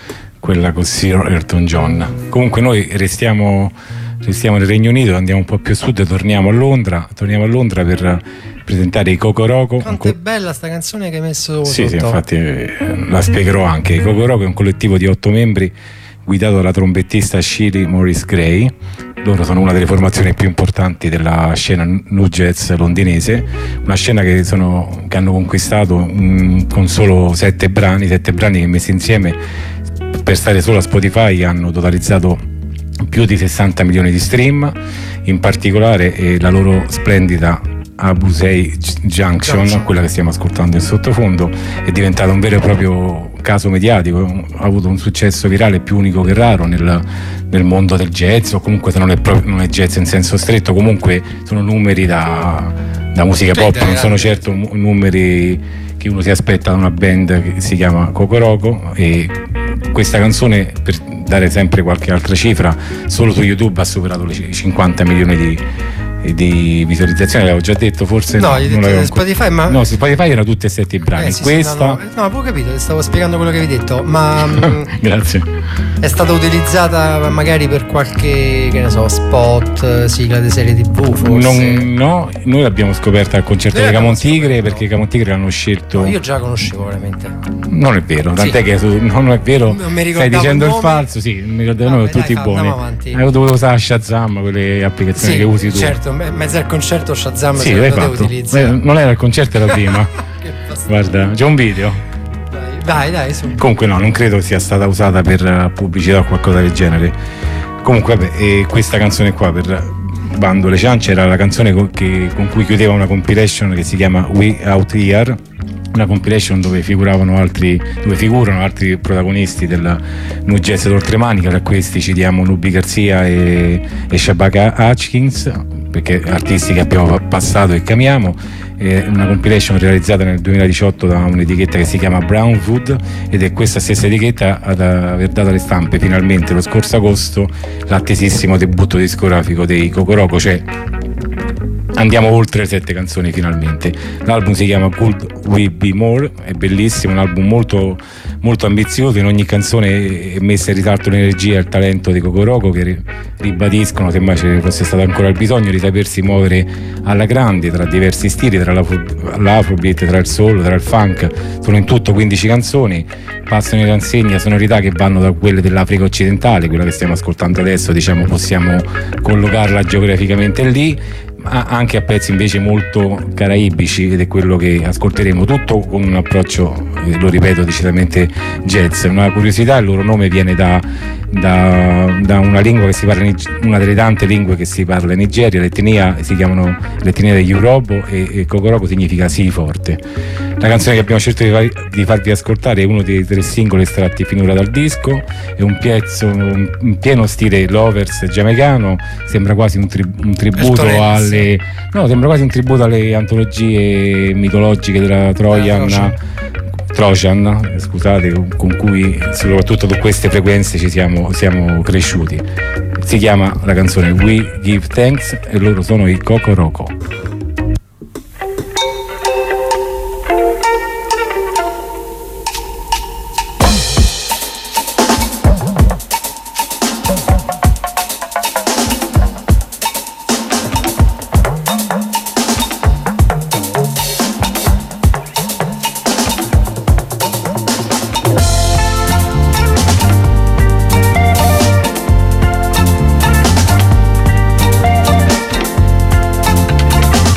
quella con Sir Elton John. Comunque noi restiamo, restiamo nel Regno Unito, andiamo un po' più a sud e torniamo a Londra, torniamo a Londra per presentare i Cocoroco. Quanto è bella sta canzone che hai messo sì, sotto. Sì, infatti eh, la spiegherò anche. I Cocoroco è un collettivo di otto membri guidato dalla trombettista Shirley Morris Gray. Loro sono una delle formazioni più importanti della scena nu jazz londinese, una scena che, sono, che hanno conquistato um, con solo sette brani, sette brani che messi insieme per stare solo a Spotify hanno totalizzato più di sessanta milioni di stream. In particolare eh, la loro splendida Abusei Junction, Junction, quella che stiamo ascoltando in sottofondo, è diventata un vero e proprio caso mediatico, ha avuto un successo virale più unico che raro nel, nel mondo del jazz, o comunque se non è, proprio, non è jazz in senso stretto, comunque sono numeri da, da musica pop, non sono certo numeri che uno si aspetta da una band che si chiama Cocoroco. E questa canzone, per dare sempre qualche altra cifra, solo su YouTube ha superato le cinquanta milioni di di visualizzazioni, l'avevo già detto, forse no, gli non detto Spotify, ma no, su Spotify erano tutti e sette i brani. Eh, sì, questa sì, no, no, no, avevo capito, ti stavo spiegando quello che avevi detto, ma grazie. È stata utilizzata magari per qualche, che ne so, spot, sigla di serie tivù forse? Non, no, noi l'abbiamo scoperta al concerto di Camontigre, perché i Camontigre l'hanno scelto. No, io già la conoscevo veramente. Non è vero, tant'è sì. che su, no, non è vero, stai dicendo il, il falso, sì, mi ricordo il nome, tutti dai, buoni. Avevo dovuto usare Shazam, quelle applicazioni sì, che usi tu. Certo, in mezzo al concerto Shazam sì, lo fatto. utilizzo. Non era il concerto, era prima. Guarda, c'è un video. Dai, dai, su. Comunque no, non credo sia stata usata per pubblicità o qualcosa del genere. Comunque vabbè, e questa canzone qua, per bando le ciance, era la canzone con, che, con cui chiudeva una compilation che si chiama We Out Here, una compilation dove figuravano altri, dove figurano altri protagonisti del nu jazz d'oltremanica. Tra questi citiamo Nubi Garcia e, e Shabaka Hutchins, perché artisti che abbiamo passato e chiamiamo. È una compilation realizzata nel duemiladiciotto da un'etichetta che si chiama Brownwood, ed è questa stessa etichetta ad aver dato alle stampe finalmente lo scorso agosto l'attesissimo debutto discografico dei Cocoroco, cioè andiamo oltre le sette canzoni finalmente. L'album si chiama Could We Be More, è bellissimo, un album molto, molto ambizioso. In ogni canzone è messa in risalto l'energia e il talento di Cocoroco, che ribadiscono, se mai ce ne fosse stato ancora il bisogno, di sapersi muovere alla grande tra diversi stili, tra l'afrobeat, tra il soul, tra il funk. Sono in tutto quindici canzoni, passano in rassegna sonorità che vanno da quelle dell'Africa occidentale, quella che stiamo ascoltando adesso, diciamo, possiamo collocarla geograficamente lì, ma anche a pezzi invece molto caraibici, ed è quello che ascolteremo, tutto con un approccio, eh, lo ripeto, decisamente jazz. Una curiosità: il loro nome viene da, da, da una lingua che si parla in, una delle tante lingue che si parla in Nigeria, l'etnia si chiamano l'etnia degli Urobo, e, e Cocoroco significa sì forte. La canzone che abbiamo scelto di, far, di farvi ascoltare è uno dei tre singoli estratti finora dal disco, è un pezzo in pieno stile Lovers giamaicano, sembra quasi un, tri, un tributo alle no, sembra quasi un tributo alle antologie mitologiche della Trojan, ah, Trojan, scusate, con cui soprattutto su queste frequenze ci siamo, siamo cresciuti. Si chiama la canzone We Give Thanks e loro sono i Cocoroco. We'll be right back.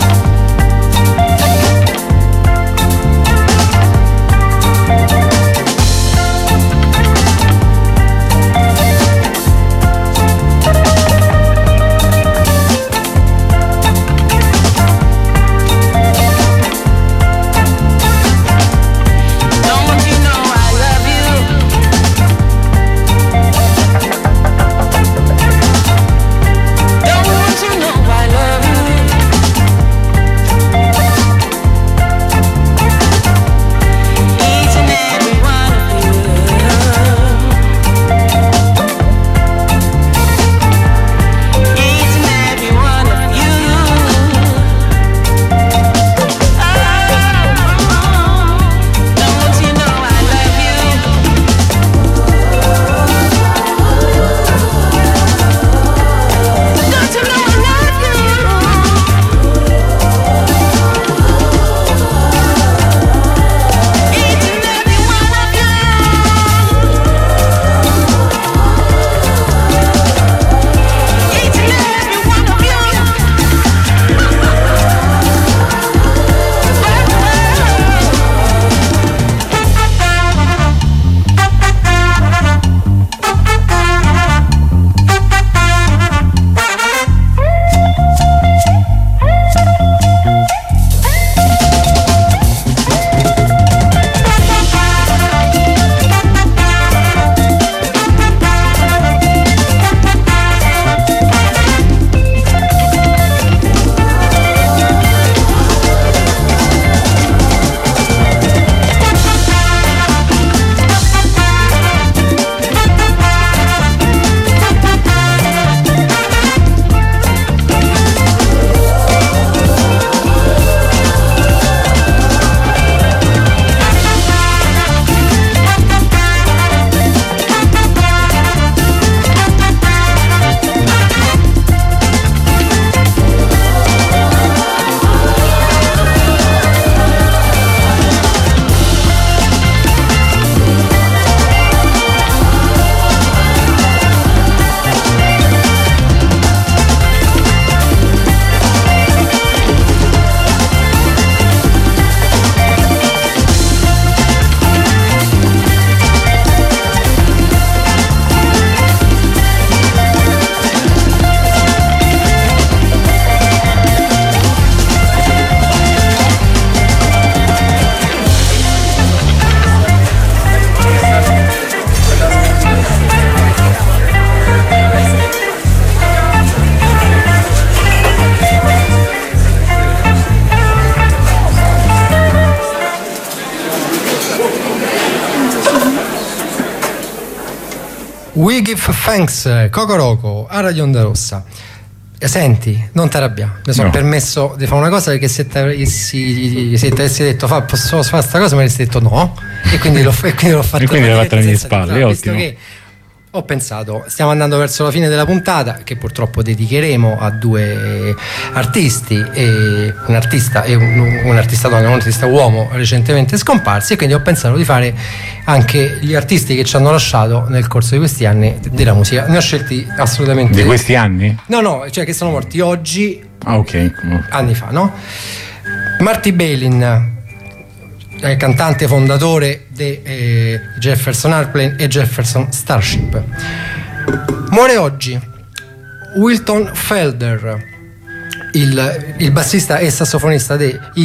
We Give Thanks, Cocoroco a Radio Onda Rossa. E senti, non ti arrabbiare, mi sono no. permesso di fare una cosa, perché se ti avessi, se ti avessi detto fa, posso fare questa cosa, mi avresti detto no, e quindi l'ho, e quindi l'ho fatto. E quindi l'ho fatto alle mie spalle, ottimo. Che ho pensato, stiamo andando verso la fine della puntata, che purtroppo dedicheremo a due artisti, e un artista e un, un artista donna, un artista uomo recentemente scomparsi, e quindi ho pensato di fare anche gli artisti che ci hanno lasciato nel corso di questi anni della musica. Ne ho scelti assolutamente. Di questi anni? No, no, cioè che sono morti oggi. Ah, ok. Anni fa, no? Marty Balin, eh, cantante fondatore di eh, Jefferson Airplane e Jefferson Starship. Muore oggi Wilton Felder, il, il bassista e sassofonista dei i,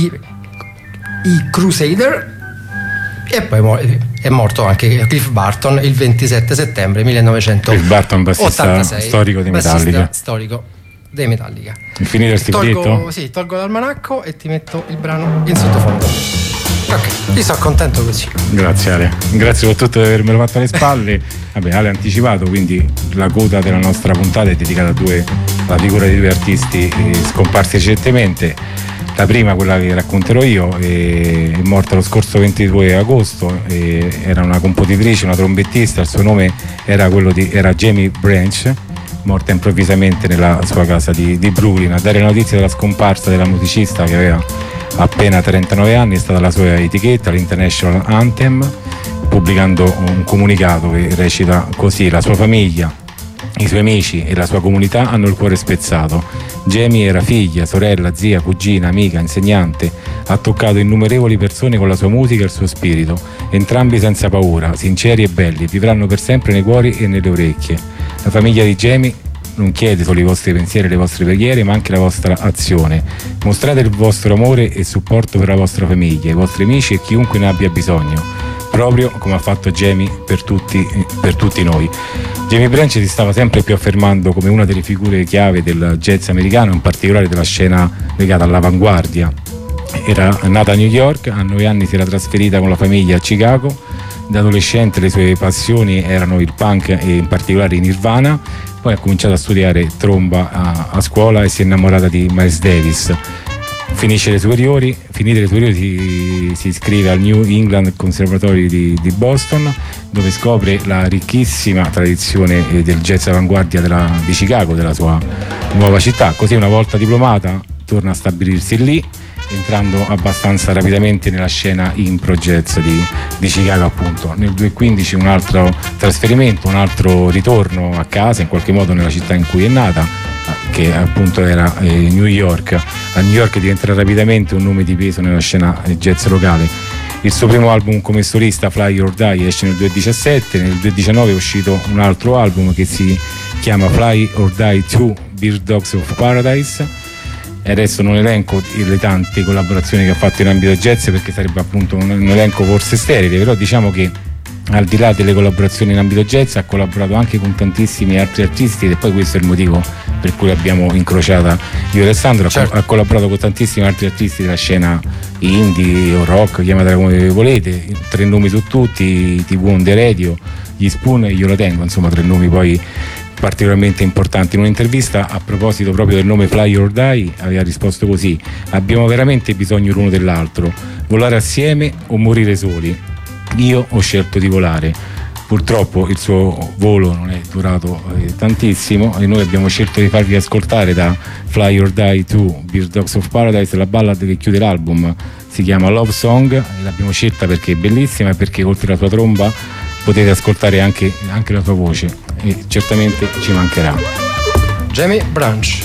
i Crusader, e poi muore, è morto anche Cliff Barton il ventisette settembre millenovecentottantasei. Cliff Barton, bassista storico di Metallica. Storico dei Metallica. Finito il tolgo, sì, tolgo l'almanacco e ti metto il brano in sottofondo. Ok, io sono contento così. Grazie Ale, grazie soprattutto di avermelo fatto alle spalle. Vabbè, Ale ha anticipato, quindi la coda della nostra puntata è dedicata a due, alla figura di due artisti scomparsi recentemente. La prima, quella che racconterò io, è morta lo scorso ventidue agosto, era una compositrice, una trombettista, il suo nome era quello di era Jamie Branch, morta improvvisamente nella sua casa di, di Brooklyn. A dare la notizia della scomparsa della musicista, che aveva appena trentanove anni, è stata la sua etichetta, l'International Anthem, pubblicando un comunicato che recita così: la sua famiglia, i suoi amici e la sua comunità hanno il cuore spezzato. Jamie era figlia, sorella, zia, cugina, amica, insegnante. Ha toccato innumerevoli persone con la sua musica e il suo spirito, entrambi senza paura, sinceri e belli, vivranno per sempre nei cuori e nelle orecchie. La famiglia di Jamie non chiede solo i vostri pensieri e le vostre preghiere, ma anche la vostra azione. Mostrate il vostro amore e supporto per la vostra famiglia, i vostri amici e chiunque ne abbia bisogno, proprio come ha fatto Jamie per tutti, per tutti noi. Jamie Branch si stava sempre più affermando come una delle figure chiave del jazz americano, in particolare della scena legata all'avanguardia. Era nata a New York, a nove anni si era trasferita con la famiglia a Chicago. Da adolescente le sue passioni erano il punk e in particolare i Nirvana. Poi ha cominciato a studiare tromba a, a scuola e si è innamorata di Miles Davis. Finisce le superiori, finite le superiori si, si iscrive al New England Conservatory di, di Boston, dove scopre la ricchissima tradizione del jazz avanguardia della, di Chicago, della sua nuova città. Così, una volta diplomata, torna a stabilirsi lì, entrando abbastanza rapidamente nella scena impro jazz di, di Chicago, appunto. Nel duemilaquindici un altro trasferimento, un altro ritorno a casa, in qualche modo nella città in cui è nata, che appunto era eh, New York. A New York diventerà rapidamente un nome di peso nella scena jazz locale. Il suo primo album come solista, Fly or Die, esce nel duemiladiciassette. Nel duemiladiciannove è uscito un altro album che si chiama Fly or Die due, Bird Dogs of Paradise. E adesso non elenco le tante collaborazioni che ha fatto in ambito jazz, perché sarebbe appunto un, un elenco forse sterile, però diciamo che al di là delle collaborazioni in ambito jazz ha collaborato anche con tantissimi altri artisti, e poi questo è il motivo per cui l'abbiamo incrociata io e Alessandro. Certo. Ha, ha collaborato con tantissimi altri artisti della scena indie o rock, chiamatela come volete, tre nomi su tutti, i T V on the Radio, gli Spoon e Io lo tengo, insomma tre nomi poi particolarmente importanti. In un'intervista a proposito proprio del nome Fly or Die aveva risposto così: abbiamo veramente bisogno l'uno dell'altro, volare assieme o morire soli. Io ho scelto di volare. Purtroppo il suo volo non è durato eh, tantissimo, e noi abbiamo scelto di farvi ascoltare da Fly or Die due, Bird Dogs of Paradise, la ballad che chiude l'album. Si chiama Love Song e l'abbiamo scelta perché è bellissima e perché oltre alla sua tromba potete ascoltare anche, anche la sua voce, e certamente ci mancherà. Jamie Branch.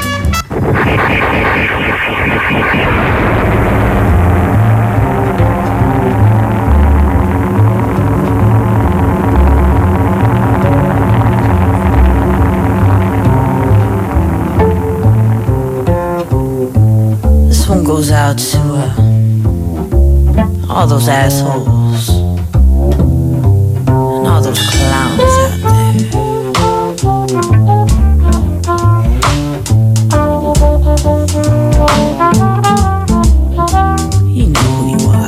This one goes out to uh, all those assholes and all those clowns out there. You know who you are.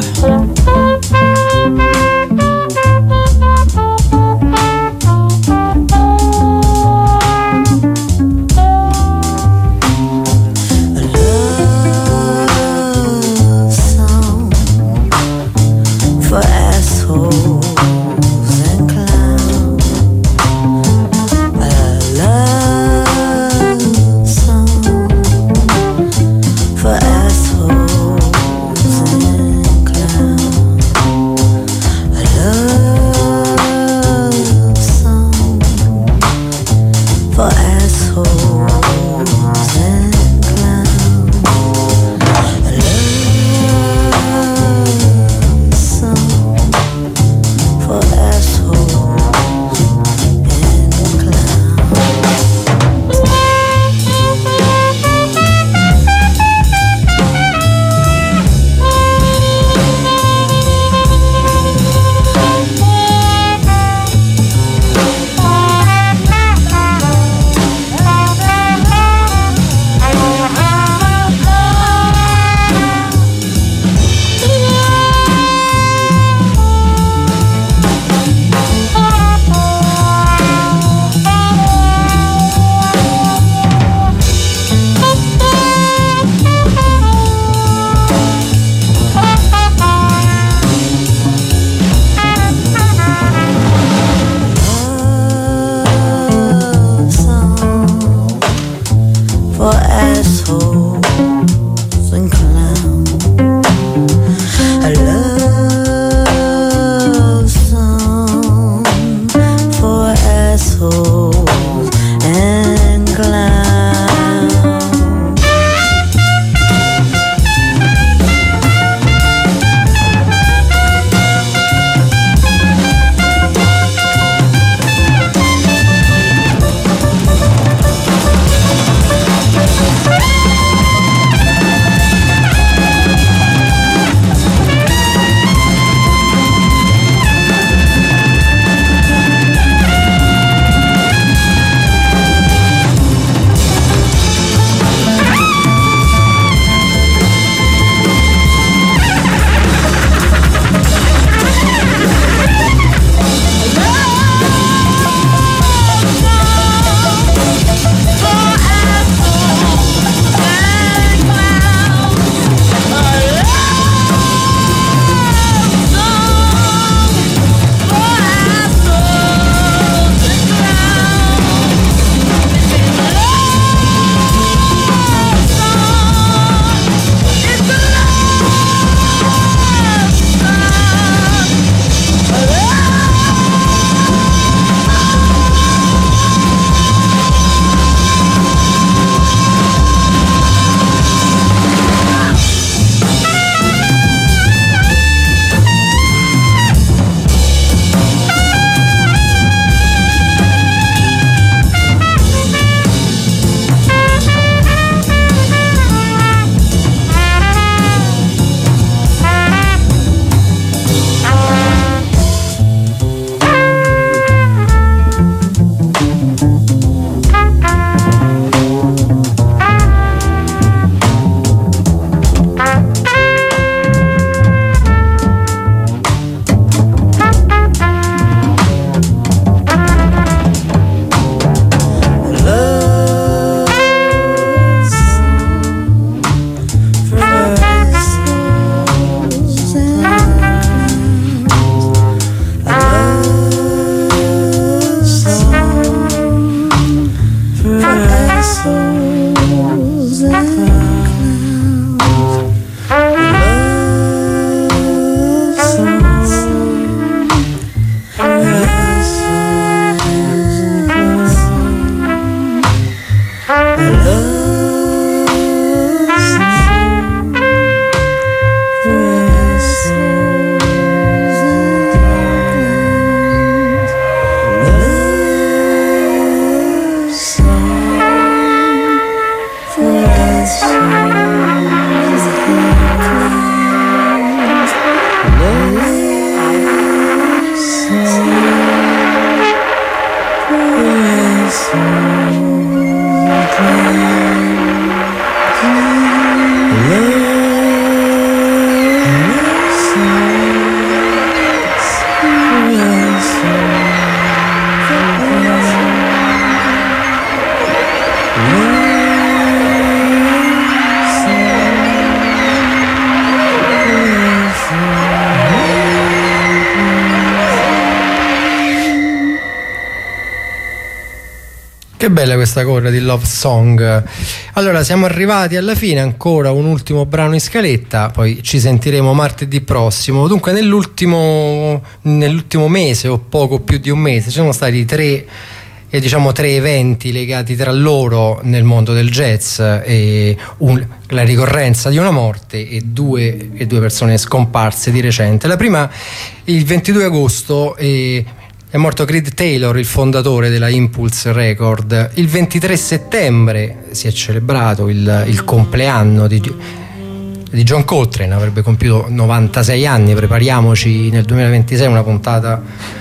Che bella questa corda di Love Song. Allora siamo arrivati alla fine, ancora un ultimo brano in scaletta, poi ci sentiremo martedì prossimo. Dunque nell'ultimo, nell'ultimo mese o poco più di un mese ci sono stati tre, eh, diciamo tre eventi legati tra loro nel mondo del jazz, e un, la ricorrenza di una morte e due, e due persone scomparse di recente. La prima il ventidue agosto e è morto Creed Taylor, il fondatore della Impulse Record. Il ventitré settembre si è celebrato il, il compleanno di, di John Coltrane, avrebbe compiuto novantasei anni. Prepariamoci nel duemilaventisei una puntata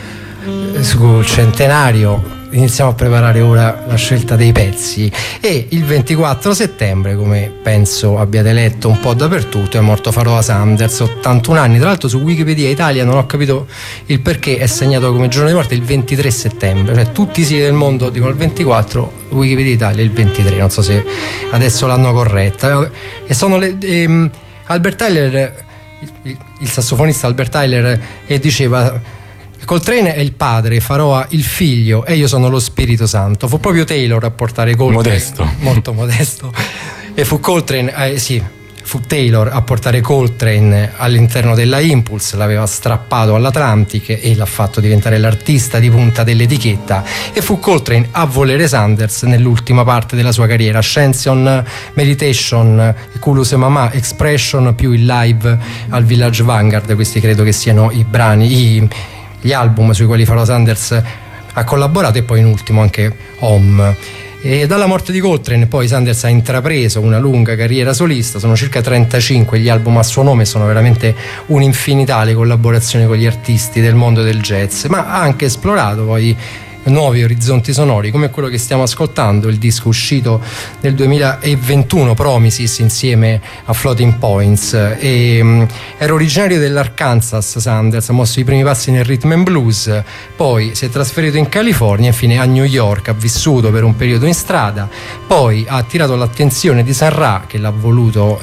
sul centenario. Iniziamo a preparare ora la scelta dei pezzi. E il ventiquattro settembre, come penso abbiate letto un po' dappertutto, è morto Pharoah Sanders, ottantuno anni. Tra l'altro su Wikipedia Italia non ho capito il perché è segnato come giorno di morte il ventitré settembre, cioè tutti i siti del mondo dicono il ventiquattro, Wikipedia Italia il ventitré, non so se adesso l'hanno corretta. E sono le, ehm, Albert Tyler, il, il sassofonista Albert Tyler, e diceva: Coltrane è il padre, Pharoah il figlio e io sono lo Spirito Santo. Fu proprio Taylor a portare Coltrane, modesto, molto modesto, e fu Coltrane, eh, sì, fu Taylor a portare Coltrane all'interno della Impulse, l'aveva strappato all'Atlantic e l'ha fatto diventare l'artista di punta dell'etichetta, e fu Coltrane a volere Sanders nell'ultima parte della sua carriera. Ascension, Meditation, Kulus e Mamà, Expression, più il live al Village Vanguard. Questi credo che siano i brani, i gli album sui quali Pharoah Sanders ha collaborato, e poi in ultimo anche Home. E dalla morte di Coltrane poi Sanders ha intrapreso una lunga carriera solista, sono circa trentacinque gli album a suo nome, sono veramente un'infinità le collaborazioni con gli artisti del mondo del jazz, ma ha anche esplorato poi nuovi orizzonti sonori, come quello che stiamo ascoltando, il disco uscito nel duemilaventuno, Promises, insieme a Floating Points. E, um, era originario dell'Arkansas Sanders, ha mosso i primi passi nel rhythm and blues, poi si è trasferito in California, infine a New York, ha vissuto per un periodo in strada, poi ha attirato l'attenzione di Sun Ra, che l'ha voluto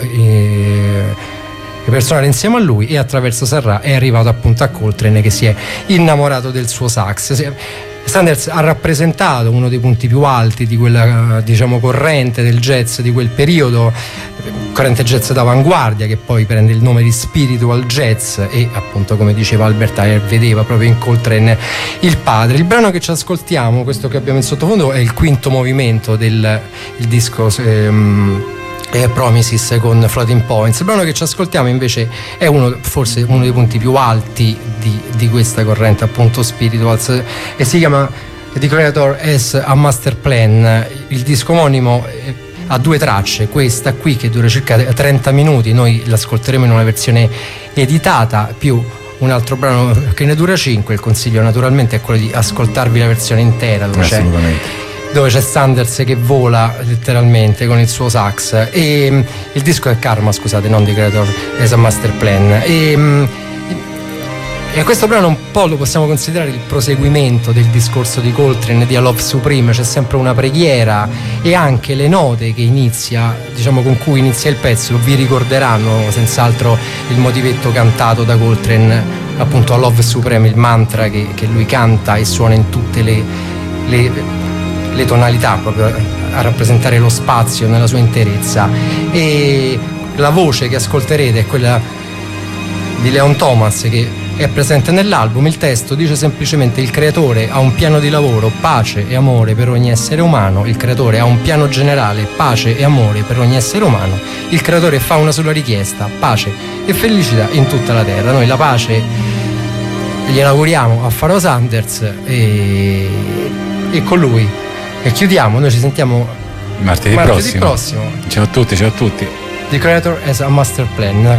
eh, personale insieme a lui, e attraverso Sun Ra è arrivato appunto a Coltrane, che si è innamorato del suo sax. Sanders ha rappresentato uno dei punti più alti di quella, diciamo, corrente del jazz di quel periodo, corrente jazz d'avanguardia che poi prende il nome di spiritual jazz, e appunto, come diceva Albert Tyler, vedeva proprio in Coltrane il padre. Il brano che ci ascoltiamo, questo che abbiamo in sottofondo, è il quinto movimento del il disco ehm, eh, Promises con Floating Points. Il brano che ci ascoltiamo invece è uno, forse uno dei punti più alti di, di questa corrente, appunto spirituals, e si chiama The Creator as a Master Plan. Il disco omonimo ha due tracce, questa qui che dura circa trenta minuti, noi l'ascolteremo in una versione editata, più un altro brano che ne dura cinque. Il consiglio naturalmente è quello di ascoltarvi la versione intera, dove c'è dove c'è Sanders che vola letteralmente con il suo sax. E um, il disco è Karma, scusate, non The Creator as a Master Plan. E, um, e questo brano un po' lo possiamo considerare il proseguimento del discorso di Coltrane di A Love Supreme. C'è sempre una preghiera, e anche le note che inizia, diciamo, con cui inizia il pezzo vi ricorderanno senz'altro il motivetto cantato da Coltrane, appunto A Love Supreme, il mantra che, che lui canta e suona in tutte le, le le tonalità, proprio a rappresentare lo spazio nella sua interezza. E la voce che ascolterete è quella di Leon Thomas, che è presente nell'album. Il testo dice semplicemente: il creatore ha un piano di lavoro, pace e amore per ogni essere umano. Il creatore ha un piano generale, pace e amore per ogni essere umano. Il creatore fa una sola richiesta: pace e felicità in tutta la terra. Noi la pace gliela auguriamo a Pharoah Sanders, e, e con lui e chiudiamo. Noi ci sentiamo martedì, martedì prossimo. prossimo. Ciao a tutti, ciao a tutti. The Creator as a Master Plan.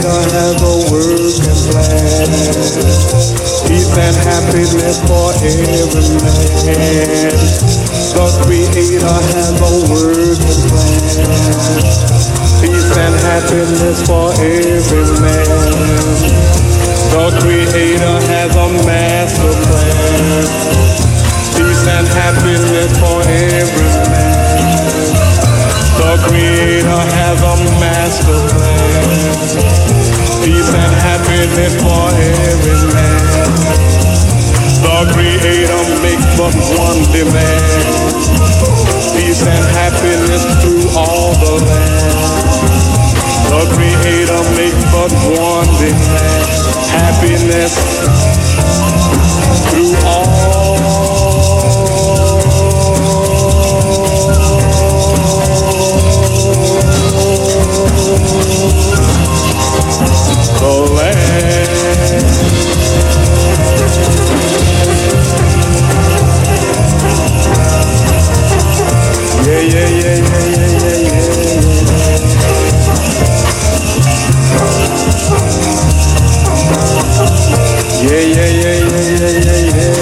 Creator has a working plan. Peace and happiness for every man. The Creator has a working plan. Peace and happiness for every man. The Creator has a master plan. Peace and happiness for every man. The Creator has a master plan. Peace and happiness for every man. The Creator makes but one demand. Peace and happiness through all the land. The Creator makes but one demand. Happiness through all the land. Yeah, yeah, yeah, yeah, yeah, yeah, yeah. Yeah, yeah, yeah, yeah, yeah, yeah, yeah.